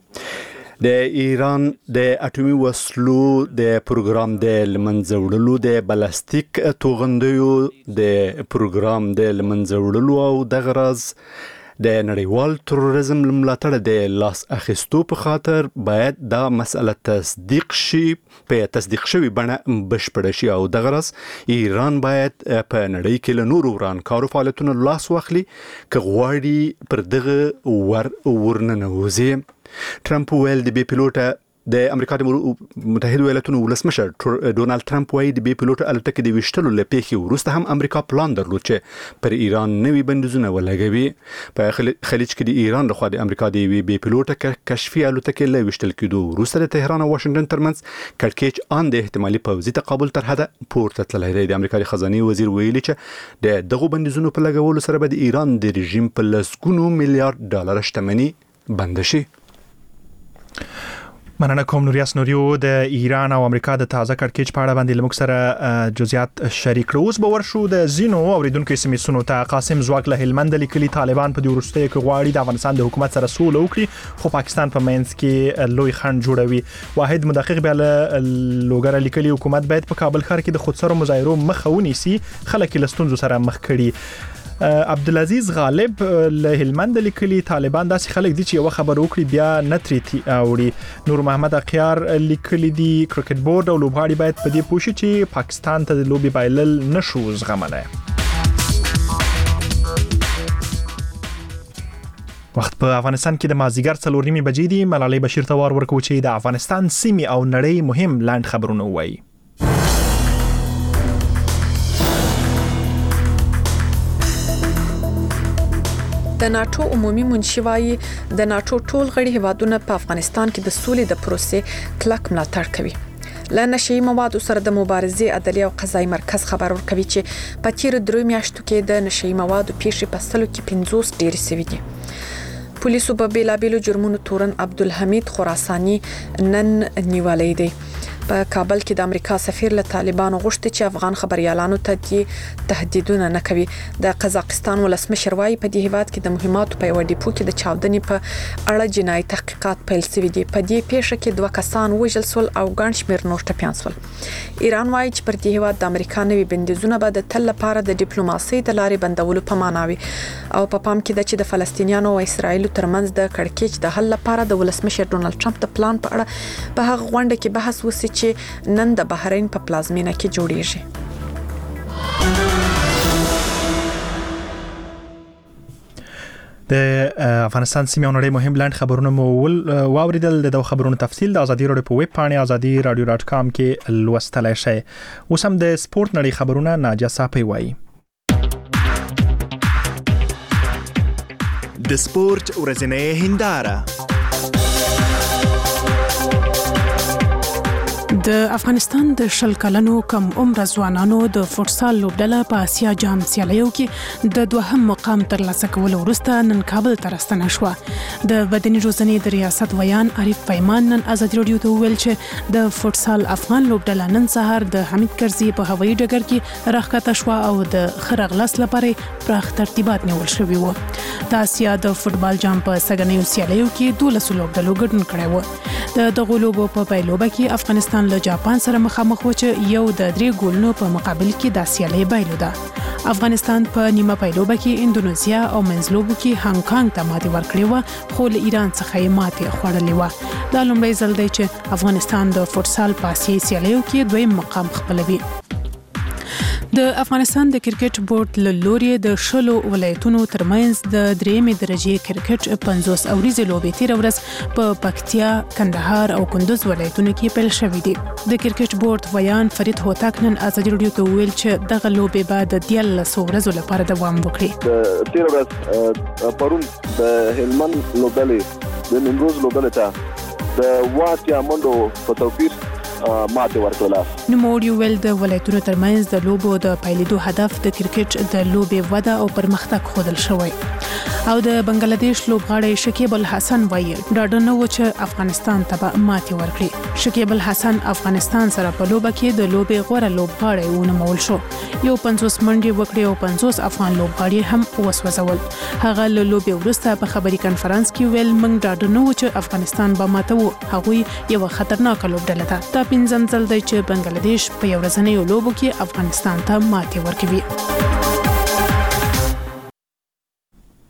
د ایران د اټومي وسلو د پروګرام د لمنځه وړلو د بلاستیک توغندیو د پروګرام د لمنځه وړلو او د غرض د نړیوال تروریزم ملاتړ د لاس اخیستو په خاطر باید دا مسله تصدیق شي په تصدیق شوی بڼه بشپړ شي او د غرض ایران باید په نړۍ کې له نورو ورانکارو فعالیتونو لاس واخلي که غواړي پر دغه ورننوځي. ټرمپ ویل د بي پيلوټه د امریکا د متحده ایالاتونو ولسمشر ډونالد ټرمپ وایي د بې پلوټ الوتکې د وشتلو له پیښې وروسته هم امریکا پلان درلود چې پر ایران نوي بندیزونه ولګوي. په خلیج کې د ایران لخوا د امریکا د یوې بې پلوټه کشفي الوتکې له وشتل کېدو وروسته د تهران او واشنگټن ترمنځ کړکېچ ان د احتمالي پوځي تقابل تر حده پورته تللی دی. د امریکا د خزانه وزیر ویلي چې د دغو بندیزونو په لګولو سره به د ایران د رژیم په لسګونو میلیارډ ډالر شتمني بند شي. مننه کوم نوریاس نوریو د ایران او امریکا د تازه کړکېچ په اړه باندې لمک سره جزئیات شریک کړو. اوس به ورشو د زینو اوریدونکو سیمې ته. قاسم زواک له هلمند لیکلي طالبان په دې وروستیو کې غواړي د افغانستان د حکومت سره سوله وکړي خو پاکستان په منځ کې لوی خنډ جوړوي. واحد مدقق بیا له لوګر لیکلي حکومت باید په کابل ښار کې د خودسرو مظاهرو مخه ونیسي خلک له ستونزو سره مخ کړي. عبدالعزیز غالب له هلمند لیکلي طالبان داسې خلک دي چې یو خبر وکړي بیا نه ترې اوړي. نور محمد اقیار لیکلي دي کرکټ بورډ او لوبغاړي باید په دې پوه شي چې پاکستان ته د لوبې بایلل نشو زغملی. وخت په افغانستان کې د مازیګر 4:30 بجې دي. ملالۍ بشیر ته وار ورکوي چې د افغانستان سیمې او نړۍ مهم لاند خبرونه وایي. د ناتو عمومي منشي وايي د ناتو ټول غړي هیوادونه په افغانستان کې د سولې د پروسې کلک ملاتړ کوي. له نشئی موادو سره د مبارزې عدالي او قضایي مرکز خبر ورکوي چې په تیر 3 میاشتو کې د نشئی موادو پیښې په سلو کې 50 ډېر شوي دي. پولیسو په بیلابیلو جرمونو تورن عبدالحمید خراساني نن نیولای دی. په کابل کې د امریکا سفیر له طالبانو غوښتي چې افغان خبريالانو ته تهدیدونه نه کوي. د قزاقستان ولسمشر وايي په دې هیواد کې د مهماتو په یو ډیپو کې د چاودنې په اړه جنایي تحقیقات پیل شوي دي. په دې پیښه کې 2 کسان وژل شول او ګڼ شمېر نور ټپیان شول. ایران وايي چې پر دې هیواد د امریکا نوي بندیزونه به د تل لپاره د ډیپلوماسۍ د لارې بندولو په معنا وي او په پام کې ده چې د فلسطینیانو او اسرایل ترمنځ د کړکېچ د حل لپاره د ولسمشر ډونالد ټرمپ د پلان په اړه په هغه غونډه کې بحث وشي چې نن د بحرین په پلازمینه کې جوړیږي. د افغانستان سیمې او نړۍ مهم لاند خبرونه مو واوریدل. د خبرونو تفصیل د ازادي رادیو په ویب پاڼه azadi.radio.com کې لوستلای شئ. اوس هم د سپورت نړۍ خبرونه ناجا صاحب وایي. د سپورت ورځنۍ هنداره. د افغانستان د 10 کلنو کم عمر ځوانانو د فوتسال لوبډله په آسیا جام سیالیو کې د دوهم مقام ترلاسه کولو وروسته نن کابل ته راستنه شوه. د بدني روزنې د ریاست ویان عارف پیمان نن ازادي رادیو ته ویل چې د فوتسال افغان لوبډله نن سهار د حمید کرزي په هوایي ډګر کې راښکته شوه او د خرغلس لپاره پراخ ترتیبات نیول شوي وو. د آسیا د فوتبال جام په سګنیو سیالیو کې 12 لوبډلو ګډون کړی و. د دغه لوبو په پیلوبه کې افغانستان له جاپان سره مخامخ و چې یو د 3 ګولونو په مقابل کې د سیالي بایلو ده. افغانستان په نیمه پیلوبه کې اندونیزیا او منځلوبو کې هانګ کانګ ته ماتې ورکړې و خو له ایران څخه یې ماتې خوړلې و. دا لومړی ځل دی چې افغانستان د فوتسال په آسیایي سیالیو کې دویم مقام خپلوي. د افغانستان د کرکټ بورډ له لوري د 10 ولایتونو ترمنځ د 3مې درجه کرکټ 50 اوریزه لوبې تیر ورځ په پکتیا، کندهار او کندوز ولایتونو کې پیل شوې دي. د کرکټ بورډ ویان فرید هوتک نن ازادي رادیو ته ویل چې دغه لوبې بعد د 13 ورځې لپاره دوام وکړي. تیر ورځ پرون د هلمند لوبډلې د نیمروز لوبډلې ته د واتیا منډو په توپیر ماته ورکوله. نو موري ویل د ولایتونو ترمنځ د لوبو د پایلیدو هدف د کرکټ د لوبې وده او پرمختګ خودل شوی. او د بنگلاديش لوبغاړی شکیب الحسن وایي ډاډه نه و چې افغانستان ته ماته ورکړي. شکیب الحسن افغانستان سره په لوبه کې د لوبې غوړه لوبغاړی ونومول شو. یو 50 منډي وکړي او 50 افغان لوبغاړي هم وسوځول. هغه له لوبې وروسته په خبري کانفرنس کې ویل موږ ډاډه نه و چې افغانستان به ماته وو. هغه یو خطرناک لوبډله ده. دا پنځم ځل دی چې بنگلاديش په یو ورځنۍ لوبو کې افغانستان ته ماتې ورکوي.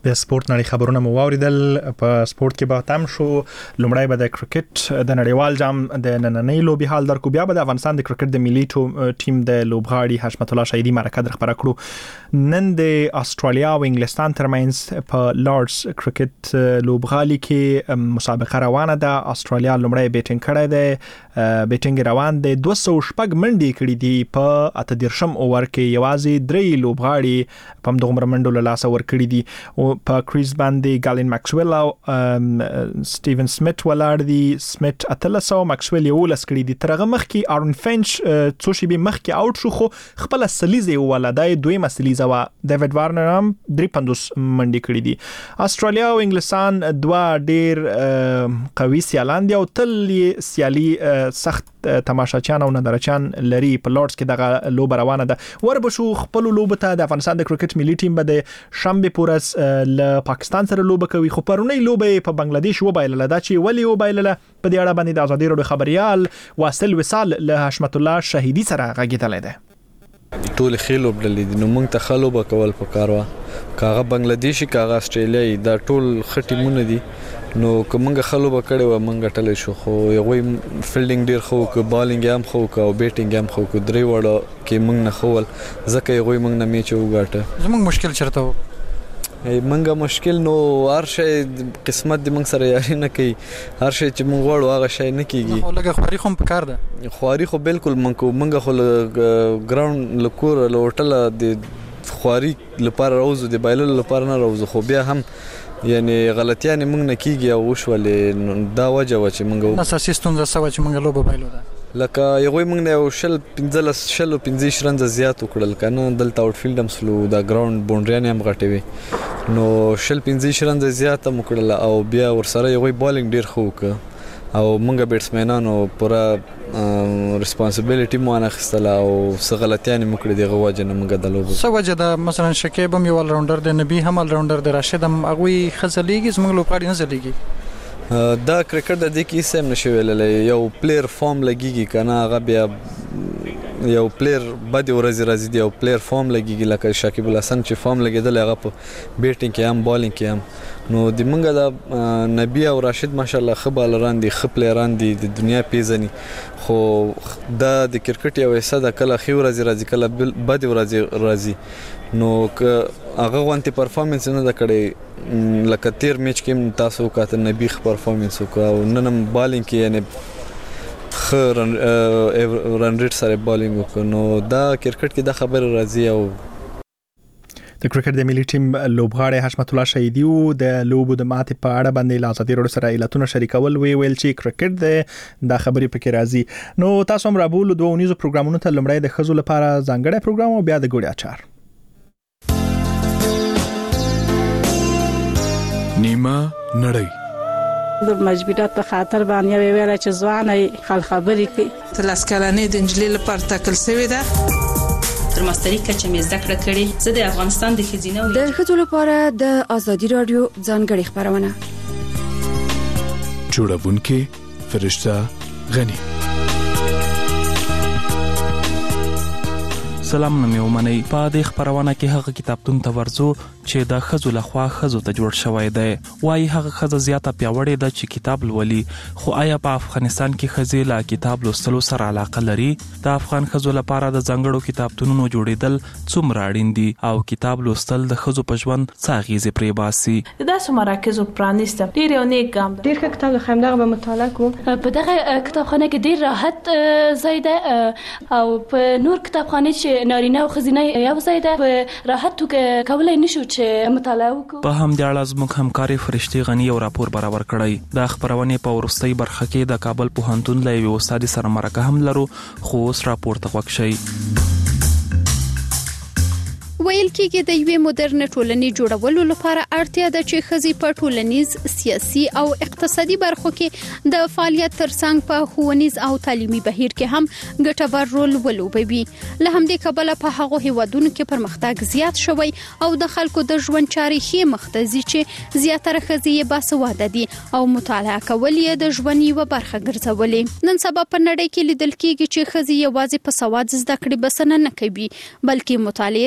د سپورت نړۍ خبرونه مو واوریدل. په سپورت کې به تم شو. لومړی به د کرکټ د نړیوال جام د نننۍ لوبي حال درکو، بیا به د افغانستان د کرکټ د ملي ټیم د لوبغاړي حشمت الله شهیدی مرکه در خبره کړو. نن د استرالیا او انګلستان ترمنځ په لارډز کرکټ لوبغالي کې مسابقه روانه ده. استرالیا لومړی بیټینګ کړی دی، بیټینګ روان دی، 206 منډې کړې دي په 18 اوور کې، یوازې 3 لوبغاړي په دغه منډو له لاسه ور کړی دي. او په کریز باندې ګالین ماکسویل او سټیون سمیت ولاړ دي. سمیت 1300، ماکسویل 11 کړی دي. ترغه مخکې آرون فینچ څو شی به مخکې اوټ شو، خو خپل سلیزه ولادای دویمه سلیزه وا. ډیوډ وارنر هم 53 منډې کړی دي. استرالیا او انګلستان دوا ډیر قوي سیالان دي او تل سیالي سخت تماشاچیان او نندارچیان لري. په لارډز کې دغه لوب روانه ده. وربشو خپل لوب ته د افغانستان د کرکټ ملي ټیم به د شنبه پورس له پاکستان سره لوب کوي، خو پرونی لوب په بنگلاديش وبایلله. دا چې ولی وبایلله په دې اړه باندې د ازادي رادیو خبريال واصل وصال له حشمت الله شهیدی سره غږیدل دي. ټول خېلو بدلې دي، نو موږ ته خلو به کول پکاروا. کاغه بنگلاديشي کاغه استرالیایي دا ټول خټیمونه دي. نو کومه خلو به کړي و موږ ټلې شو، خو یو فیلډینګ ډیر خو ک بالینګ هم خو ک او بیټینګ هم خو ک درې وړو کې موږ نه خول ځکه یو موږ نه میچ وګاټه. زموږ مشکل چرته و منګه مشکل نو هر شي قسمت دې موږ سره یاري نه کوي. هر شي چې موږ غواړو هغه شي نه کیږي. خو لګه خواري خو په کار ده. خواري خو بالکل منګه خو ګراوند لکور لوټل د خواري لپاره روزو د بایلل لپاره نه روزو، خو بیا هم یعنی غلطیان موږ نه کیږي او وشولې دا وجه و چې موږ اساسي ستونزه سوا چې موږ لوبه بایلو ده. لکه یو موږ نه 15 رنز زیات وکړل کنه، دلته آوټ فیلډ هم سلو دا ګراوند باونډریان هم غټي وي، نو 15 رنز زیات هم وکړل او بیا ورسره یو بالینګ ډیر خو وک او موږ بیټسمنانو پورا ریسپانسیبিলিټي مو نه خستله او څه غلطیان مو کړې دغه وجه نه موږ د لوبو څه وجه ده. مثلا شکیب هم یو ال راونډر دی، نبی هم ال راونډر دی، راشد هم هغه خزلېږي، زموږ لوبغاړي نه زلېږي. دا کرکټ د دې کې سم نشي ویلې. یو پلیر فارم لګيږي کنه، هغه بیا یو پلیر بد ورځ راځي دی، یو پلیر فارم لګيږي لکه شکیب الحسن چې فارم لګیدل هغه په بیټینګ کې هم بالینګ کې هم. نو د منګه د نبی او راشد ماشاءالله خبال راندي خپلران دي د دنیا پیژني، خو دا د کرکټ یو حصہ د کله خو راځي کله بد ورځ راځي. نو هغه وانتي پرفارمنس نه د کړي لکه تیر میچ کې تاسو کاته نبی پرفارمنس وکاو، نن بالینګ کې یعنی رن ریټ سره بالینګ وکړو. نو دا کرکټ کې د خبر راځي. او د کرکټ د ملي ټیم لوبغاړي حشمت الله شهیدی او د لوبو د ماتې په اړه باندې ازادي رادیو سره علتونه شریکول ویل چې کرکټ د خبرې پکې راځي. نو تاسو هم رابول دوه ونیزو پروګرامونو ته لمړی د خزو لپاره ځانګړی پروګرام او بیا د ګوړې اچار. نیمه نړۍ د مجبورات په خاطر باندې ویل چې ځواني خل خبرې کوي. تلاسکلانې د انجلۍ لپاره تکل شوی ده. تر ماستری کچه مې زده کړه کړې. زه د افغانستان د خزینه د خزو لپاره د ازادي رادیو ځانګړي خبرونه جوړونکې فرشته غنی. سلام نو منی په دې خبرونه کې هغه کتابتون ته ورزو چې د خزو لخوا خزو ته جوړ شوی دی. وايي هغه خزه زیاته پیوړې ده چې کتاب لولي، خو آیا په افغانستان کې خزې لا کتاب لوستلو سره علاقه لري؟ د افغان خزو لپاره د ځنګړو کتابتونونو جوړیدل څومره اړین دي او کتاب لوستل د خزو په ژوند څه اغیزې پرې باسي؟ دا سمراکزو پرانیسته ډیر یو نیک ګام ده. ډیر کتاب خیم دغه به مطالعه کوم. په دغه کتابخانه کې ډیر راحت ځای ده او په نور کتابخانه چې نارینه او خزینه یو ځای ده، په راحت توګه کولای نشو چې مطالعه وکړو. په هم د اړه زموږ همکاري فرشتي غنی یو راپور برابر کړی. د خبرونه په ورستۍ برخه کې د کابل پوهنتون له یو استاد سره مرکه هم لرو، خو اوس راپور ته وښیي. ویل کېږي د یوې مدرن ټولنې جوړولو لپاره اړتیا ده چې ښځې په ټولنیز، سیاسي او اقتصادي برخو کې د فعالیت ترڅنګ په ښوونیز او تعلیمي بهیر کې هم ګټور رول ولوبوي. له همدې کبله په هغو هیوادونو کې پرمختګ زیات شوی او د خلکو د ژوند چارې ښې مخته ځي چې زیاتره ښځې یې باسواده دي او مطالعه کول یې د ژوند یوه برخه ګرځولې. نن سبا په نړۍ کې لیدل کېږي چې ښځې یوازې په سواد زده کړې بسنه نه کوي، بلکې مطالعې ته هم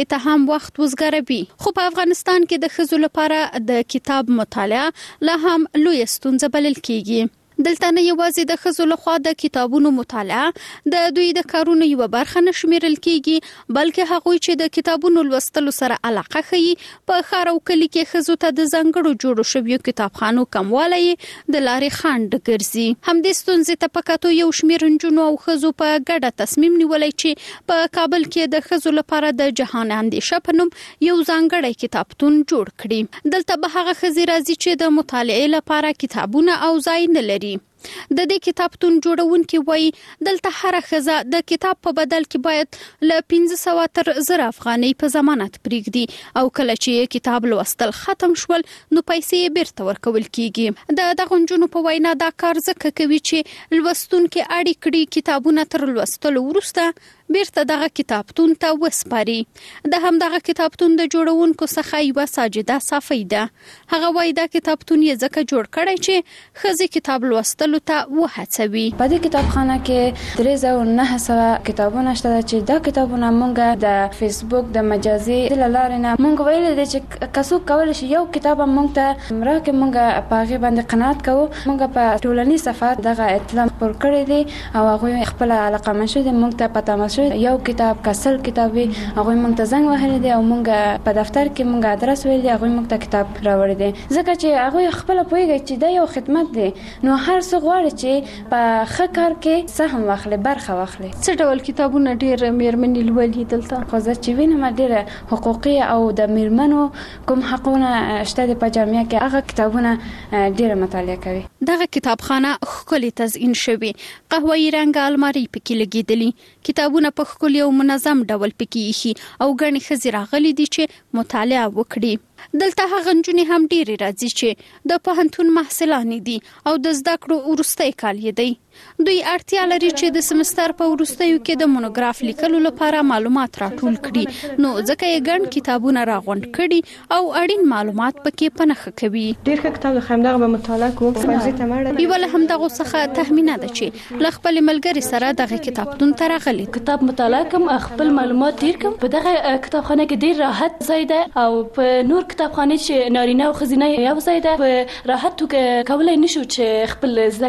کم وخت وزګروي. خو په افغانستان کې د ښځو لپاره د کتاب مطالعه لا هم لوی ستونزه بلل کیږي. دلته نه یوازې د ښځو لخوا د کتابونو مطالعه د دوی د کارونو یو برخه نشمیرل کیږي، بلکې هغوی چې د کتابونو لوستلو سره علاقه ښيي په ښار او کلي کې ښځو ته د ځانګړو جوړو شویو کتابخانو کموالی د لارې خنډ ګرځي. همدې ستونزې ته په کتو یو شمېر نجونو او ښځو په ګډه تصمیم نیولی چې په کابل کې د ښځو لپاره د جهان اندیشه په نوم یو ځانګړی کتابتون جوړ کړي. دلته به هغه ښځې راځي چې د مطالعې لپاره کتابونه او ځای نه لري. د دې کتابتون جوړونکي وایي دلته هر ښځه د کتاب په بدل کې باید له 1500 تر 1000 افغانۍ په ضمانت پریږدي او کله چې کتاب لوستل ختم شول نو پیسې بیرته ورکول کیږي. د دغه نجونو په وینا دا کار ځکه کوي چې لوستونکي اړ کړي کتابونه تر لوستلو وروسته بیرته دغه کتابتون ته وسپاري. د همدغه کتابتون د جوړونکو څخه یو ساجده صافی ده. هغه وایي دا کتابتون یې ځکه جوړ کړی چې ښځې کتاب لوستلو ته وهڅوي. په دې کتابخانه کې 3900 کتابونه شته چې دا کتابونه مونږ د فیسبوک د مجازي د لارې نه مونږ ویل دي چې کسو کول شي یو کتاب مونږ ته راکې مونږ په هغه باندې قناعت کوو. مونږ په ټولنیز صفحات دغه اطلاع پر کړی دي او هغه خپل علاقه منشي دي مونږ ته پته یو کتاب کسل کتابي هغه مونږ ته زنګ وهلی دی او مونږ په دفتر کې مونږ ادرس ویل دی هغه مونږ ته کتاب راوړی دی ځکه چې هغه خپل پوهیږي چې دا یو خدمت دی نو هر څو غواړي چې په ښه کار کې سهم واخلي برخه واخلي. څه ډول کتابونه ډیر میرمنې لولي دلته؟ خو زه چې وینم ډیر حقوقي او د میرمنو کوم حقونه شته په جامعه کې هغه کتابونه ډیر مطالعه کوي. دغه کتابخانه ښکلي تزئین شوی، قهوه‌ای رنګ الماری پکې لګیدلی، کتابونه په ښکلي او منظم ډول پکې ایښي او ګڼې ښځې راغلي دي چې مطالعه وکړي. دلته هغه نجونې هم ډېرې راځي چې د پوهنتون محصلانې دي او د زده کړو وروستی کال یې دی. دوی اړتیا لري چې د سمستر په وروستیو کې د مونوګراف لیکلو لپاره معلومات راټول کړي، نو ځکه یې ګڼ کتابونه راغونډ کړي او اړین معلومات پکې په نښه کوي. ډېر ښه کتاب خو همدغه به مطالعه کوم فرضي تمړه یو له همدغه څخه تخمینه ده چې ل خپل ملګری سره دغه کتابتون ته راغلي. کتاب مطالعه کوم، خپل معلومات ډیر کوم. په دغه کتابخانه کې ډیر راحت ځای ده او په نور کتابخانه چې نارینه او ښځینه یو ځای ده په راحت توګه کولای نشو چې خپل زده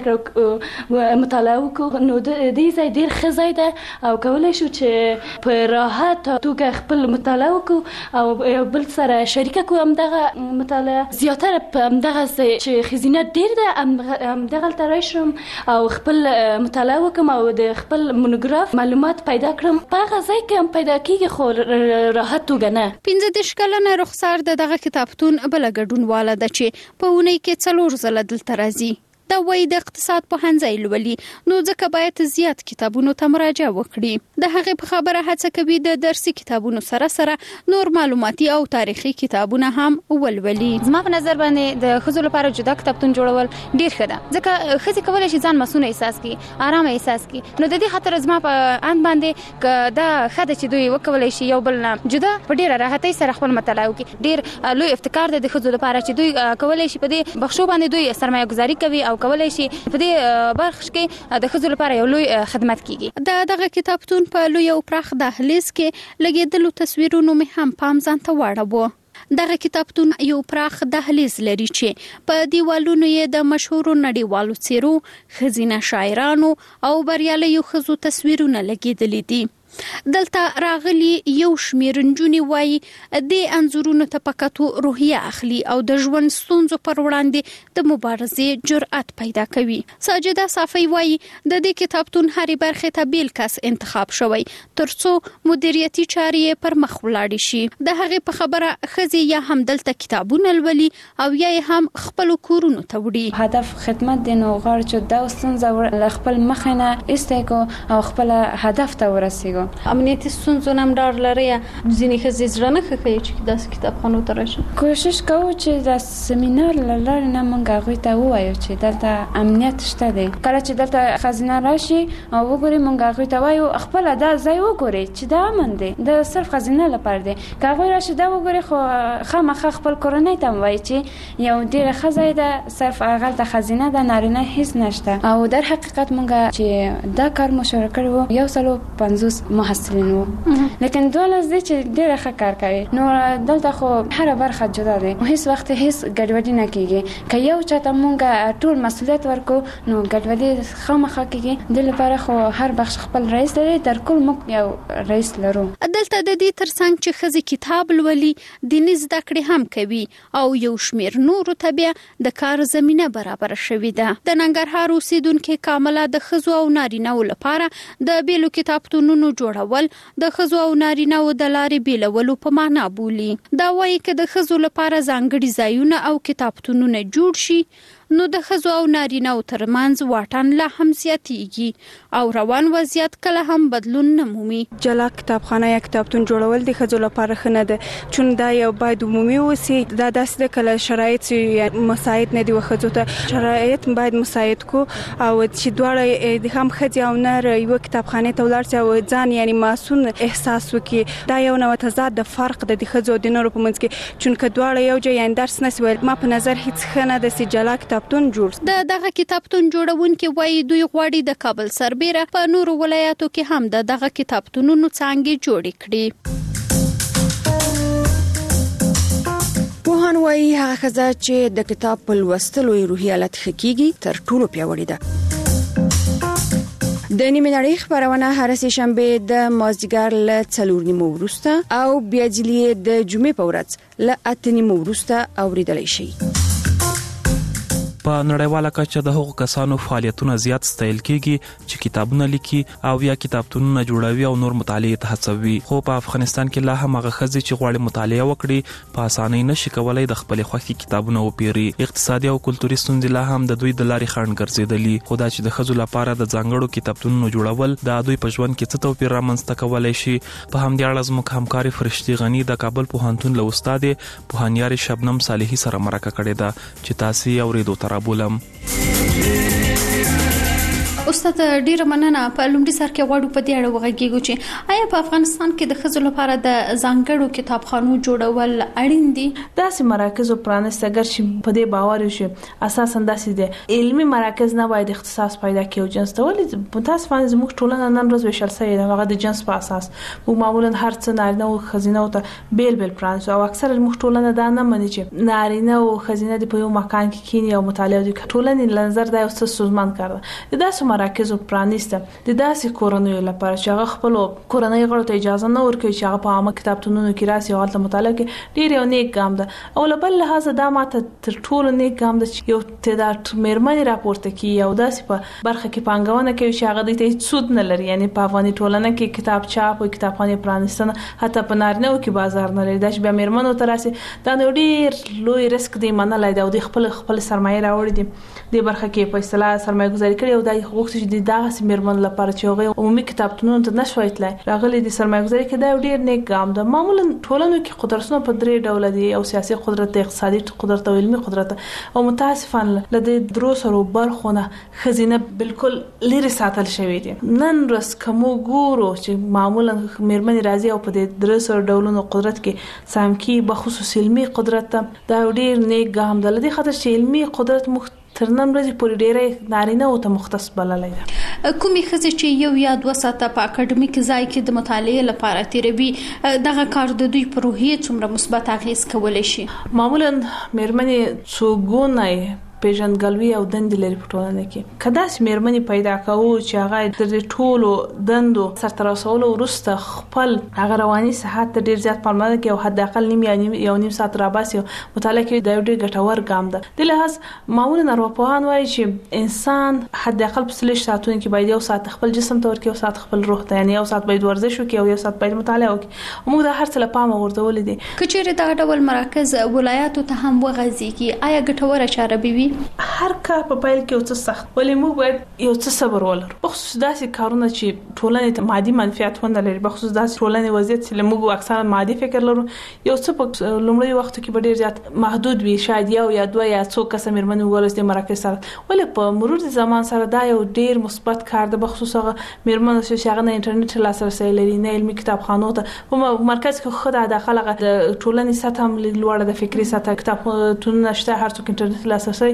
کړو مطالعه وکړو. نو د دې ځای ډیر ښه ځای ده او کولای شو چې په راحت توګه خپل مطالعه وکړو او یو بل سره شریکه کړو همدغه مطالعه. زیاتره په همدغه ځای چې ښځینه ډیر ده همدغه ته راشم او خپل مطالعه وکړم او د خپل مونوګراف معلومات پیدا کړم. په هغه ځای کې هم پیدا کیږي خو راحت توګه نه. 15 کلنه رخسار دغه کتابتون بل ګډونواله ده چې په اونۍ کې 4 ځله دلته راځي. دا وایي د اقتصاد پوهنځی لولي نو ځکه باید زیات کتابونو ته مراجعه وکړي. د هغې په خبره هڅه کوي د درسي کتابونو سره سره نور معلوماتي او تاریخي کتابونه هم ولولي. زما په نظر باندې د ښځو لپاره جدا کتابتون جوړول ډیر ښه ده ځکه ښځې کولی شي ځان مسؤل احساس کړي، آرام احساس کړي. نو د دې خاطر زما په اند باندې که دا ښه ده چې دوی وکولی شي یو بل نه جدا په ډیره راحتۍ سره خپل مطالعه وکړي. ډیر لوی افتخار دی د ښځو لپاره چې دوی کولی شي په دې بخښو باندې دوی سرمایه گذاري کوي او کولای شي په دې برخه کې د ښځو لپاره یو لوی خدمت کیږي. دغه کتابتون په لوی او پراخ دهلیز کې لګیدلو تصویرونو مې هم پام ځان ته واړاوه. دغه کتابتون یو پراخ دهلیز لري چې په دیوالونو یې د مشهورو نړیوالو څیرو، ښځینه شاعرانو او بریالیو ښځو تصویرونه لګیدلي دي. دلته راغلي یو شمېر نجونې وایي د انځورونو ته په کتو روحیه اخلي او د ژوند ستونزو پر وړاندې د مبارزې جرأت پیدا کوي. ساجده صافی وایي د دې کتابتون هرې برخې ته بیل کس انتخاب شوی ترڅو مدیریتي چارې یې پر مخ ولاړې شي. د هغې په خبره ښځې یا هم دلته کتابونه لولي او یا یې هم خپلو کورونو ته وړي. هدف خدمت دی نو غواړو چې دا ستونزه له خپل مخې نه ایسته کړو او خپل هدف ته ورسېږو. امنیتي ستونزو نه هم ډار لري، ځینې ښځې زړه نه ښه کوي چې داسې کتابخانو ته راشي. کوشش کوو چې د سیمینار له لارې نه موږ هغوی ته ووایو چې دلته امنیت شته دی. کله چې دلته ښځینه راشي او وګوري موږ هغوی ته وایو خپله دا ځای وګورئ چې دا امن دی، دا صرف ښځینه لپاره دی. که هغوی راشي دا وګوري خو خامخا خپل کورنۍ ته هم وایي چې یو ډېره ښه ځای ده، صرف هغلته ښځینه ده، نارینه هیڅ نشته. او در حقیقت موږ چې دا کار مو شروع کړی و 150 محصلین وو لیکن 12 دی چې ډېر ښه کار کوي نو دلته خو هر برخه جدا ده هیڅ وخت هیڅ ګډوډي نه کیږي که یو چاته مونږ ټول مسؤلیت ورکو نو ګډوډي خامخا کیږي د لپاره خو هر بخش خپل رئیس لري تر کول موږ یو رئیس لرو. دلته د دې ترڅنګ چې خزي کتاب لولي دیني زده کړې هم کوي او یو شمیر نورو ته بیا د کار زمينه برابر شوې ده. د ننګرهار اوسیدونکو کامله د خزو او نارینه‌و لپاره د بیلو کتابتونونو جوړول د خزو او نارینه‌و د لارې بیلولو په معنا بولي. دا وایي چې د خزو لپاره ځانګړي ځایونه او کتابتونونه جوړ شي نو د خزو او نارینه‌و ترمنځ واټن لا هم زیاتېږي او روان وضعیت کله هم بدلون نه مومي. جلا کتابخانه یا کتابتون جوړول د خزو لپاره خنه ده چون دا یو باید عمومي وسی دا داسې د کله شرایط مساعد نه دی وخزو ته شرایط باید مساعد کو او چې دواړه د هم خځې او نر یو کتابخانه ته ولاړ شي او ځان یعنی ماسون احساس وکي دا یو نو تضاد د فرق د خزو د نورو په منځ کې چون که دواړه یو ځای یان درس نسوي ما په نظر هیڅ خنه د جلا کتابتون جوړ دغه کتابتون جوړونکي وایي دوی غواړي د کابل سربېره په نورو ولایاتو کې هم دغه کتابتونونو څنګه جوړ کړي. پوهان وایي هغه ښځه چې د کتاب په لوستلو روحي حالت خکېږي تر ټولو پیاوړې ده. د نیمه نړۍ خبرونه هر سه شنبه د مازدیګر له 4:30 وروسته او بیا د جمعې په ورځ له 8:30 وروسته اوریدلای شي. په نړیواله کچه د هغو کسانو فعالیتونه زیات ستایل کیږي چې کتابونه لیکي او یا کتابتونونه جوړوي او نور مطالعه ته هڅوي خو په افغانستان کې لا هم هغه ښځې چې غواړي مطالعه وکړي په اسانۍ نشي کولای د خپل خوښي کتابونه وپیري. اقتصادي او کلتوري ستونزې لا هم د دوی د لارې خنډ ګرځېدلي خو دا چې د ښځو لپاره د ځانګړو کتابتونونو جوړول د دوی په ژوند کې څه توپیر رامنځته کولای شي. په همدې اړه زموږ همکاري فرشتي غنی د کابل پوهنتون له استاد پوهنیار شبنم صالحي سره مرکه کړې ده چې تاسو یې اورېدو تر بولم. استاد ډیره مننه. په لومړي سر کې غواړو په دې اړه وغږیږو چې آیا په افغانستان کې د ښځو لپاره د ځانګړو کتابخانو جوړول اړین دي؟ داسې مراکز پرانیست اگر چې په دې باور شي اساسا داسې دي علمي مراکز نه باید اختصاص پیدا کړي او جنس ته ولې متاسفانه زموږ ټولنه نن ورځ وشل سوي ده هغه د جنس په اساس موږ معمولا هر څه نارینه او ښځینه ته بیل پرانیست او اکثر زموږ ټولنه دا نه مني چې نارینه او ښځینه په یو مکان کې کینی او مطالعه کوي. ټولنې لنظر دا یو څه سوزمان کړه د داسې مراکز پرانیسته د داسې کورنۍ لپاره چې هغه خپل کورنۍ غړو ته اجازه نه ورکوي چې هغه په عامه کتابتونونو کې راسي او هلته مطالعه کوي ډیر یو نیک ګام ده او له بل لحاظه دا ماته تر ټولو نیک ګام ده چې یو تعداد مېرمنې راپورته کوي او داسې په برخه کې پانګونه کوي چې هغه د هیڅ سود نه لري یعنی په افغاني ټولنه کې کتاب چاپ او کتابخانه پرانیستنه حتی په نارینه کې بازار نه لري دا چې بیا مېرمنو ته راسي دا ډیر لوی ریسک دی منلای دا او د خپل سرمایه راوړي دي د برخه کې په اصطلاح سرمایه گذاري کړي او د حقوق چې دغه سیمرمن لپاره چې هغه عمومي کتابتونونو ته نشوي تلای راغلي د سرمایه گذاري کې دا ډیر نیک ګام ده. معمولا ټولنو کې قدرتونه په درې ډول دي او سیاسي قدرت اقتصادي قدرت او علمي قدرت او متاسفانه لدې درو سره برخونه خزینه بالکل لري ساتل شوی دي. نن ورځ کوم ګورو چې معمولا مېرمنې راځي او په دې درو سره ډولونو قدرت کې سام کې بخصوص علمي قدرت دا ډیر نیک ګام ده لدې خاطر چې علمي قدرت تر نن ورځې پورې ډېرې نارینه او ته مختص بللای ده. کومې ښځې چې یو یا 2 ساعته په اکاډمیک ځای کې د مطالعې لپاره تیروي دغه کار د دوی پر روحیه څومره مثبت اغیز کولای شي؟ معمولا مېرمنې څوګونای پیژندګلوي او دندې لري په ټولنه کې کداس مېرمنې پیدا کوو چې هغه د ټولو دندو سرته رسولو وروسته خپل هغه رواني صحت ته ډیر زیات پاملرنه کوي او حد اقل نیم ساعت راباسي مطالعه کوي دا ډیر ګټور ګام ده. د لحاظ معمولا ارواپوهان وایي چې انسان حد اقل په 3 ساعتونو کې باید 1 ساعت خپل جسم ته ورکړي او 1 ساعت خپل روح ته یعنی 1 ساعت باید ورزش وکړي او 1 ساعت باید مطالعه وکړي. موږ دا هر څه لپاره ورته دي کچېره دا ډول مراکز ولایاتو ته هم وغځيږي آیا ګټوره چاره به وي؟ هر کار په پیل کې یو څه سخت ولې موږ باید یو څه صبر ولرو بخصوص داسې کارونه چې ټولنې ته مادي منفعت ونه لري بخصوص داسې ټولنې وضعیت چې موږ اکثر مادي فکر لرو یو څه په لومړی وخت کې ډیر زیات محدود وي شاید یو یا 2 یا څو کس مېرمنې وګورئ مراکز سره ولې په مرور زمان سره دا یو ډیر مثبت کار ده بخصوص هغه مېرمنې چې هغه نه انټرنیټ لاسرسي لري نه علمي کتابخانو ته په مرکز کې خو دا داخله د ټولنې سطح هم لوړه د فکری سطح کتابتونونه شته هر څوک انټرنیټ لاسرسي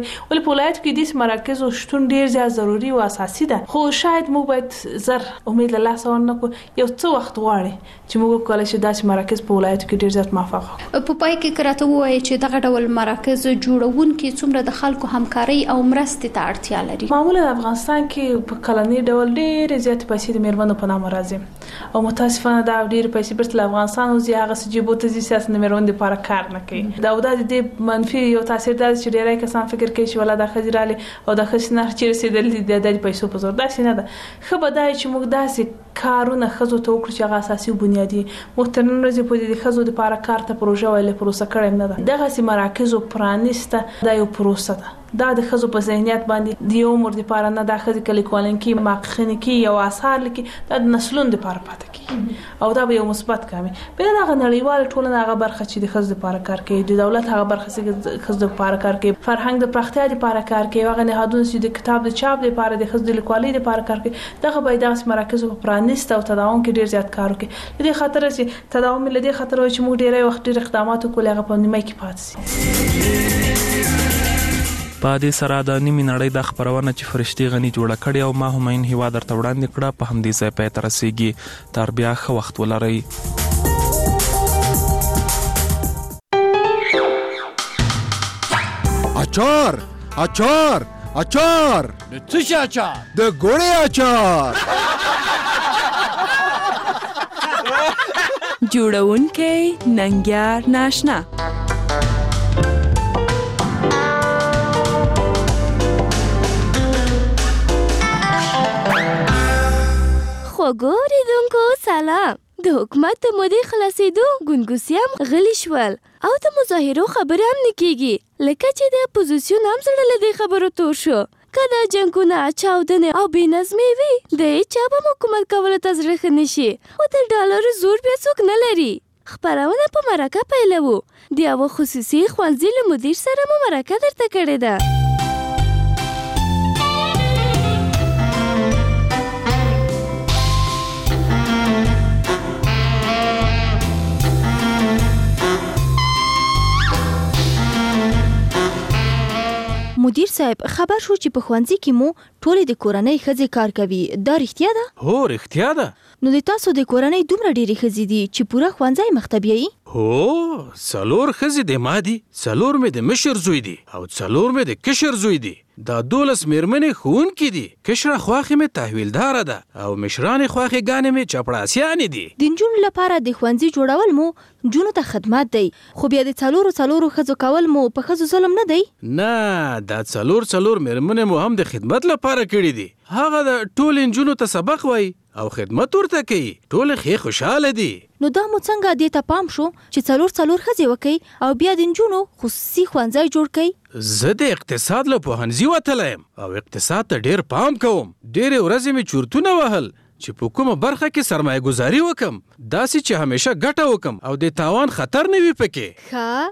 ولې په ولایت کې د مراکز شتون ډیر زیات ضروری او اساسي ده. خو شاید موږ باید زر امید له لاسه ورنکو یو څه وخت غواړي چې موږ کولای شو داسې مراکز په ولایت کې ډیر زیات موفق کړو. په پای کې کراته وایي چې دغه ډول مراکز جوړونکي څومره د خلکو همکاري او مرستې ته اړتیا لري. معمولا په افغانستان کې په کلنی ډول ډیر زیات پیسې د میرمنو په نامه راځي او متاسفانه دا ډیر پیسې برته افغانستان او هغه سجیبو ته سیاست د میرمنو لپاره کار نه کوي. دا د منفي یو تاثیر دی چې ډیری کسان فکر کوي چې ولا د خځرالي او د خښنه چې رسیدل د پیسو په زور داسې نه ده. خو بدای چې موږ داسې کارونه خزو ته وکړو چې هغه اساسي بنیادی محترم ورځې په دې خزو لپاره کار ته پروژه ویل پروسه کړم نه ده. دغه سي مراکز پرانیسته دا یو پروسه ده. دا د خزو په ذهنیت باندې د یو عمر لپاره نه د خزې کلی کولنکی ماخنکی او آثار لکه د نسلونو لپاره پاتې کی او دا به یو مثبت کامي. بل دا غنړیوال ټولنه هغه برخه چې د خزې لپاره کار کوي د دولت هغه برخه چې خزې لپاره کار کوي فرهنګ د پراختیا لپاره کار کوي هغه نهادونه چې د کتاب د چاپ لپاره د خزې لیکوالۍ لپاره کار کوي دغه باید داس مراکز په پرانیست او تداوم کې ډیر زیات کار وکړي. د دې خاطر چې تداوم لدې خاطر چې موږ ډیره وخت ډیر اقدامات وکړو هغه په نیمه کې پاتې شي. په دې سره د نیمې نړۍ د خبرونه چې فرشتي غني جوړه کړې او ما همین هوا درته وړاندې کړه په همدې ځای پای ته رسیږي. تر بیا ښه وخت ولرئ. اچار اچار اچار د څه شي اچار؟ د ګوړې اچار. جوړونکی ننګیار ناشنا. وګوریدونکو سلام. د حکومت د مودې خلاصېدو ګونګوسیام غلی شول او د مظاهرو خبرې هم نکېږي لکه چې د اپوزیسیون هم زړه له دې خبرو تور شو. که دا جنګونه چاودنې او بې نظمي وي د هېچا به حکومت کولو ته زړه ښه نه شي خو د ډالرو زور بیا څوک نه لري. خپرونه په مرکه پیلوو. د یوه خصوصي ښوونځي له مدیر سره مو مرکه درته کړې ده. مدیر صاحب خبر شو چې په ښوونځي کې مو ټولې د کورنۍ ښځې کار کوي. دا رښتیا ده؟ هو رښتیا ده. نو د تاسو د کورنۍ دومره ډېرې ښځې دي چې پوره ښوونځی مخ ته بیایي؟ هو 4 ښځې د ما دي 4 مې د مشر زوی دي او 4 مې د کشر زوی دي. دا 12 میرمنې ښوونکي دي. کشره خواښې مې تحویلداره ده او مشرانې خواښې ګانې مې چپړاسیانې دي. د نجونو لپاره د ښوونځي جوړول مو نجونو ته خدمت دی خو بیا د 4 ښځو کول مو په ښځو ظلم نه دی؟ نه دا 4 میرمنې مو هم د خدمت لپاره کړي دي. هغه د ټول نجونو ته سبق وایي او خدمت ورته کوي. ټول ښې خوشاله دي. نو دا مو څنګه دې ته پام شو چې 4 ښځې وکړي او بیا د نجونو خصوصي ښوونځی جوړ کړي؟ زه د اقتصاد له پوهنځي وتلی یم او اقتصاد ته ډیر پام کوم. ډیرې ورځې مې چورتونه وهل چې په کومه برخه کې سرمایه گذاري وکم داسې چې همیشه ګټه وکم او د تاوان خطر نه وي پکې.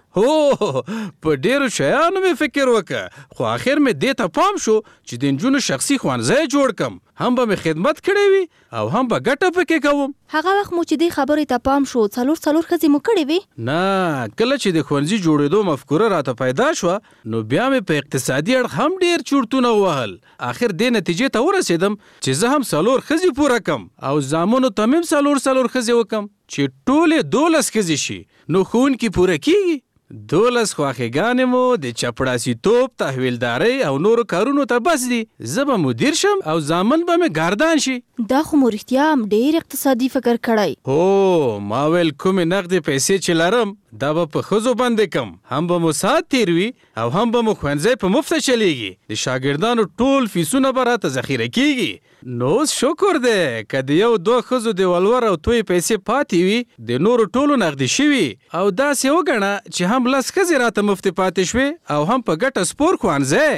هو په ډیرو شیانو مې فکر وکړ خو اخر مې دې ته پام شو چې د نجونو شخصي ښوونځی جوړ کم. هم به مې خدمت کړې وي او هم به ګټه پکې کوم. هغه وخت مو چې دې خبرې ته پام شو 4 ښځې مو کړې وي؟ نه کله چې د ښوونځي جوړېدو مفکوره راته پیدا شوه نو بیا مې په اقتصادي اړخ هم ډیر چورتونه ووهل. اخر دې نتیجې ته ورسېدم چې زه هم 4 ښځې پوره کم او زامنو ته مې 4 ښځې وکم چې ټولې 12 ښځې شي. نو ښوونکي پوره کیږي. 12 خواښېګانې مو د چپړاسي توپ تحویلدارۍ او نورو کارونو ته بس دي. زه به مدیر شم او زامن به مې ګاردان شي. دا خو مو رښتیا هم ډېر اقتصادي فکر کړی. هو ما ویل کومې نغدې پیسې چې لرم دا به په ښځو باندې کم. هم به مو ساعت تیر وي او هم به مو ښوونځی په مفته چلیږي. د شاګردانو ټول فیسونه به راته ذخیره کیږي. نو اوس شکر دی که د 1-2 ښځو د ولور او توی پیسې پاتې وي د نورو ټولو نغدي شوي او داسې وګڼه چې هم 10 ښځې راته مفتې پاتې شوې او هم په ګټه سپور ښوونځی.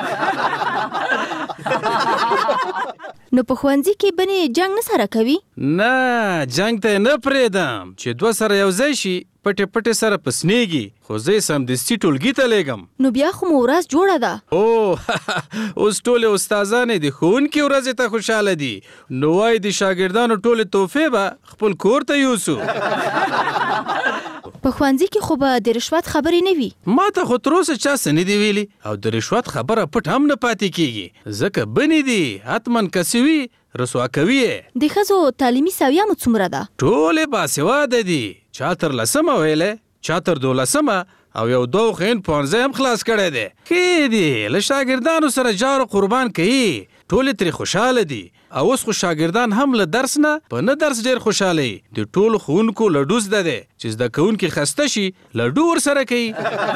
نو په ښوونځي کې بنې جنګ نه سره کوي؟ نه جنګ ته نه پرېږدم چې 2 سره یو ځای شي پټې پټې سره پسنیږي خو زه یې سمدستي ټولګي ته لیږم. نو بیا خو مو ورځ جوړه ده. اوس ټولې استادانې د ښوونکي ورځې ته خوشحاله دي. نو وایي د شاګردانو ټولې تحفې به خپل کور ته یوسو. په ښوونځي کې خو به د رشوت خبرې نه وي. ما ته خو تر اوسه چا څه نه دي ویلي او د رشوت خبره پټ هم نه پاتې کیږي ځکه بنې دي حتما کسي وي رسوا کوي. د ښځو تعلیمي سویه مو څومره ده؟ ټولې باسواده دي، چا تر 10مه ویلې، چا تر 12مه او یو 2 خین پونځه هم خلاص کړی دی. ښې دي له شاګردانو سره جار قربان کوي، ټولې ترې خوشحاله دي او اوس خو شاګردان هم له درس نه په نه درس ډېر خوشحاله وي. د ټولو ښوونکو لډو زده دی چې زده کوونکي خسته شي لډو ورسره کوي.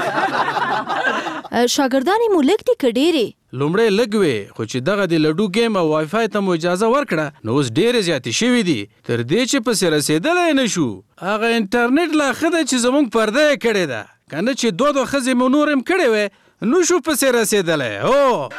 شاګردانې مو لږ دي که ډېرې؟ لومړی لږ وې خو چې دغه د لډو گیم او وای فای ته مو اجازه ورکړه نو اوس ډېرې زیاتې شوي دي تر دې چې پسې رسېدلی نه شو. هغه انټرنیټ لا ښه ده چې زموږ پرده یې کړې ده، که نه چې 2 ښځې مو نور هم کړې وې نو شو پسې رسېدلی. هو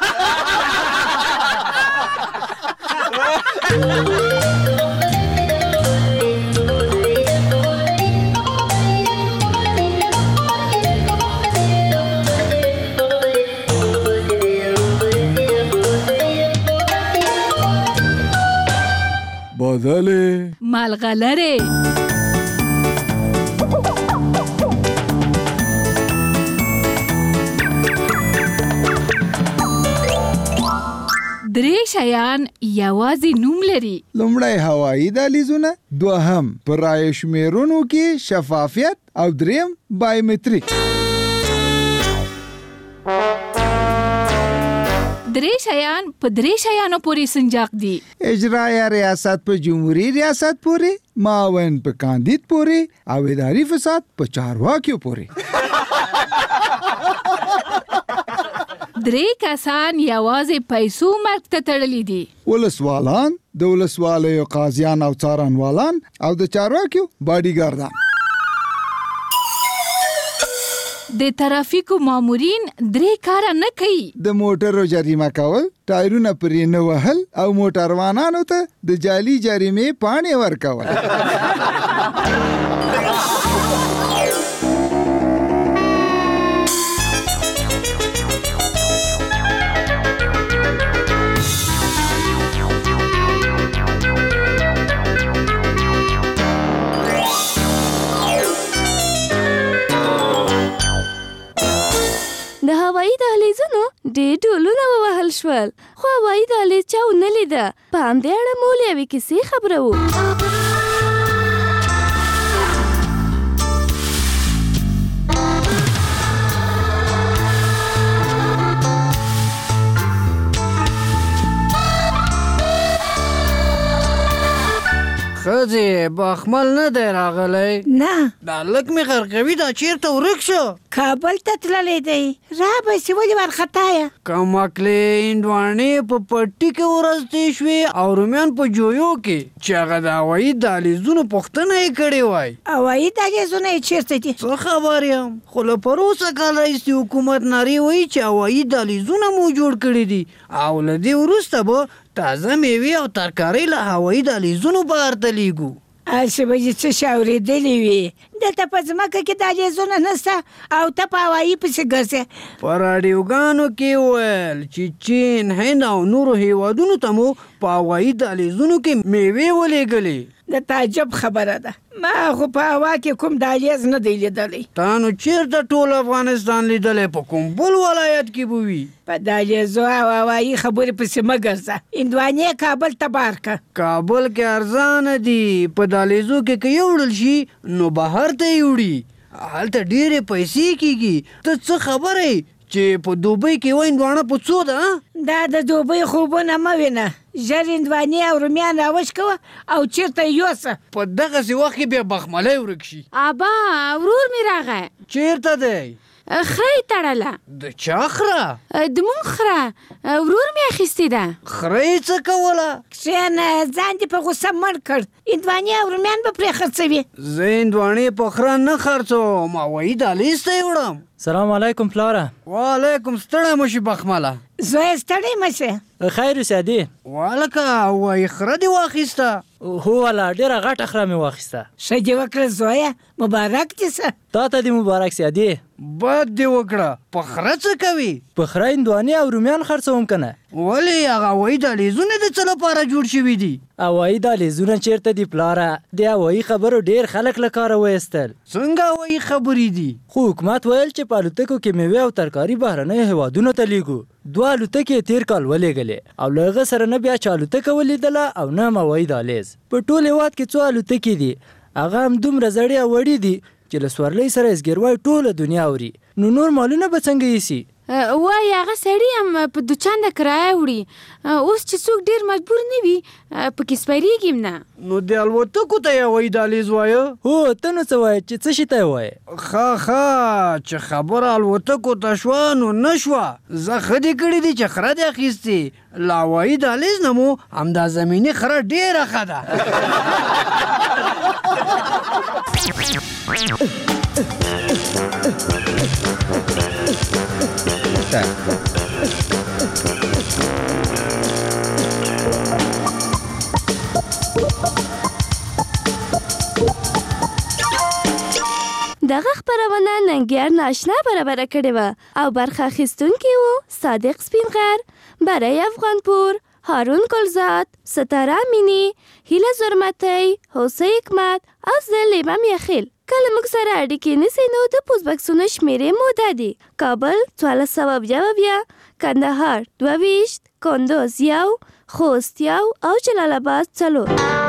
بادله ملغلره درې شیان یوازې نوم لري. لومړی هوایی دهلیزونه، دوهم په رایې شمیرونو کې شفافیت او دریم بایومتریک. درې شیان په درې شیانو پورې سنجاق دي. اجرایه ریاست په جمهوری ریاست پورې، معاون په کاندید پورې او اداري فساد په چارواکیو پورې. درې کسان یوازې پیسو مرګ ته تړلي دي. ولسوالان، د ولسوالیو قاضیان او څارنوالان او د چارواکیو باډیګاردان. د ترافیکو مامورین 3 کاره نه کوي. د موټرو جریمه کول، ټایرونه پرې نه وهل او موټروانانو ته د جعلي جریمې پاڼې ورکول. د هوایی دهلیزونو ډېر ډولونه ووهل شول خو هوایی دهلیز چا ونه لیده. په همدې اړه مو له یوې کیسې خبره وو. خځې بخمل نه دی راغلی؟ نه. دا لږ مې غرقوي دا چېرته ورک شو؟ کابل ته تللی دی. رابسې ولې وارخطا یې؟ کمکلې هندواڼې په پټي کې ورستې شوې او رومیان په جویو کې چې هغه د هوایي دهلیزونو پوښتنه یې کړې وای. هوایي دهلیزونه یې چېرته دي؟ څه خبر یم، خو له پروسه کال راهیسې حکومت نارې وایي چې هوایي دهلیزونه مو جوړ کړي دي او له دې وروسته به تازه میوې او ترکارۍ له هوایي دهلیزونو بهر ته لیږو. هسې به چې څه شی اورېدلي وي. دلته په ځمکه کې دهلیزونه نشته او ته په هوایي پسې ګرځې. په راډیوګانو کې ویل چې چین، هند او نورو هیوادونو ته مو په هوایي دهلیزونو کې میوې ولېږلې. د تعجب خبره ده. ما خو په هوا کې کوم دهلیز نه دی لیدلی. تا نو چېرته ټول افغانستان لیدلی؟ په کوم بل ولایت کې به وي؟ په دهلیزو او هوایي خبرې پسې مه ګرځه. هندوانې کابل ته بار که. کابل کې ارزانه دي. په دهلیزو کې که یوړل شي نو بهر ته یې وړي. هلته ډېرې پیسې کېږي. ته څه خبره یې چې په دوبۍ کې یوه هندواڼه په څو ده؟ دا د دوبۍ خوبونه مه وینه. ژر هندوانې او رومیان راوش کوه او چېرته یې یوسه. په دغسې وخت کې بیا بخملی ورک شي. ابا ورور مې راغی. چېرته دی؟ خره یې تړله. د چا خره؟ د مونږ خره. ورور مې اخیستې ده. خره یې څه کوله؟ کښېنه، ځان دې په غوسه مړ کړ. هندوانې او رومیان به پرې خرڅوي. زه هندواڼې په خره نه خرڅوم، هوایي دهلیز ته یې وړم. سلام علیکم پلاره. وعلیکم. ستړی مه شي بخمله. زویه ستړی مه شې. خیر اوسه عدي. والکه وایي خره دې واخیسته؟ هو والا ډېره غټه خره مې واخیسته. ښه دې وکړه زویه، مبارک دې شه. تا ته دې مبارک سي عدي. بد دې وکړه په خره څه کوي؟ په خره هندوانې او رومیان خرڅوم کنه. ولې هغه هوایي دهلیزونه د څه لپاره جوړ شوي دي؟ هوایي دهلیزونه چیرته دي پلاره؟ د هوایي خبرو ډېر خلک له کاره وایستل. څنګه هوایي خبرې دي؟ خو حکومت ویل چې په الوتکو کې میوې او ترکاري بهرنیو هیوادونو ته لیږو. 2 الوتکې تیر کال ولېږلې او له هغه سره نه بیا چا الوتکه ولیدله او نه هوایي دهلیز. په ټول هېواد کې څو الوتکې دي، هغه هم دومره زړې او وړې دي چې له سورلۍ سره زګیروی ټوله دنیا اوري. نو نور مالونه به څنګه یسي؟ وای هغه سړی هم په دوچان د کرایه وړي، اوس چې څوک ډېر مجبور نه وي پکې سپارېږي هم نه. نو د الوتکو ته یې هوایي دهلیز وایه؟ هو ته نو څه وایې چې څه شي ته یې وایې؟ ښه چې خبره الوتکو ته شوه نو نه شوه. زه ښه دې کړي دي چې خره دې اخیستې، له هوایي دهلیز نه مو همدا زمیني خره ډېره ښه ده. دغه خپرونه ننګیار ناشنا برابره کړې وه او برخه اخیستونکي وو صادق سپینغر، برای افغانپور، هارون گلزاد، ستاره امینی، هیله زرمتی، حوسه حکمت او زه لیبم یخیل. کله موږ سره اړیکې نیسئ نو د پوسټ بکسونو شمیرې مو دا دي: کابل 1422، کندهار 22، کندوز 1، خوست 1 او جلال آباد 4.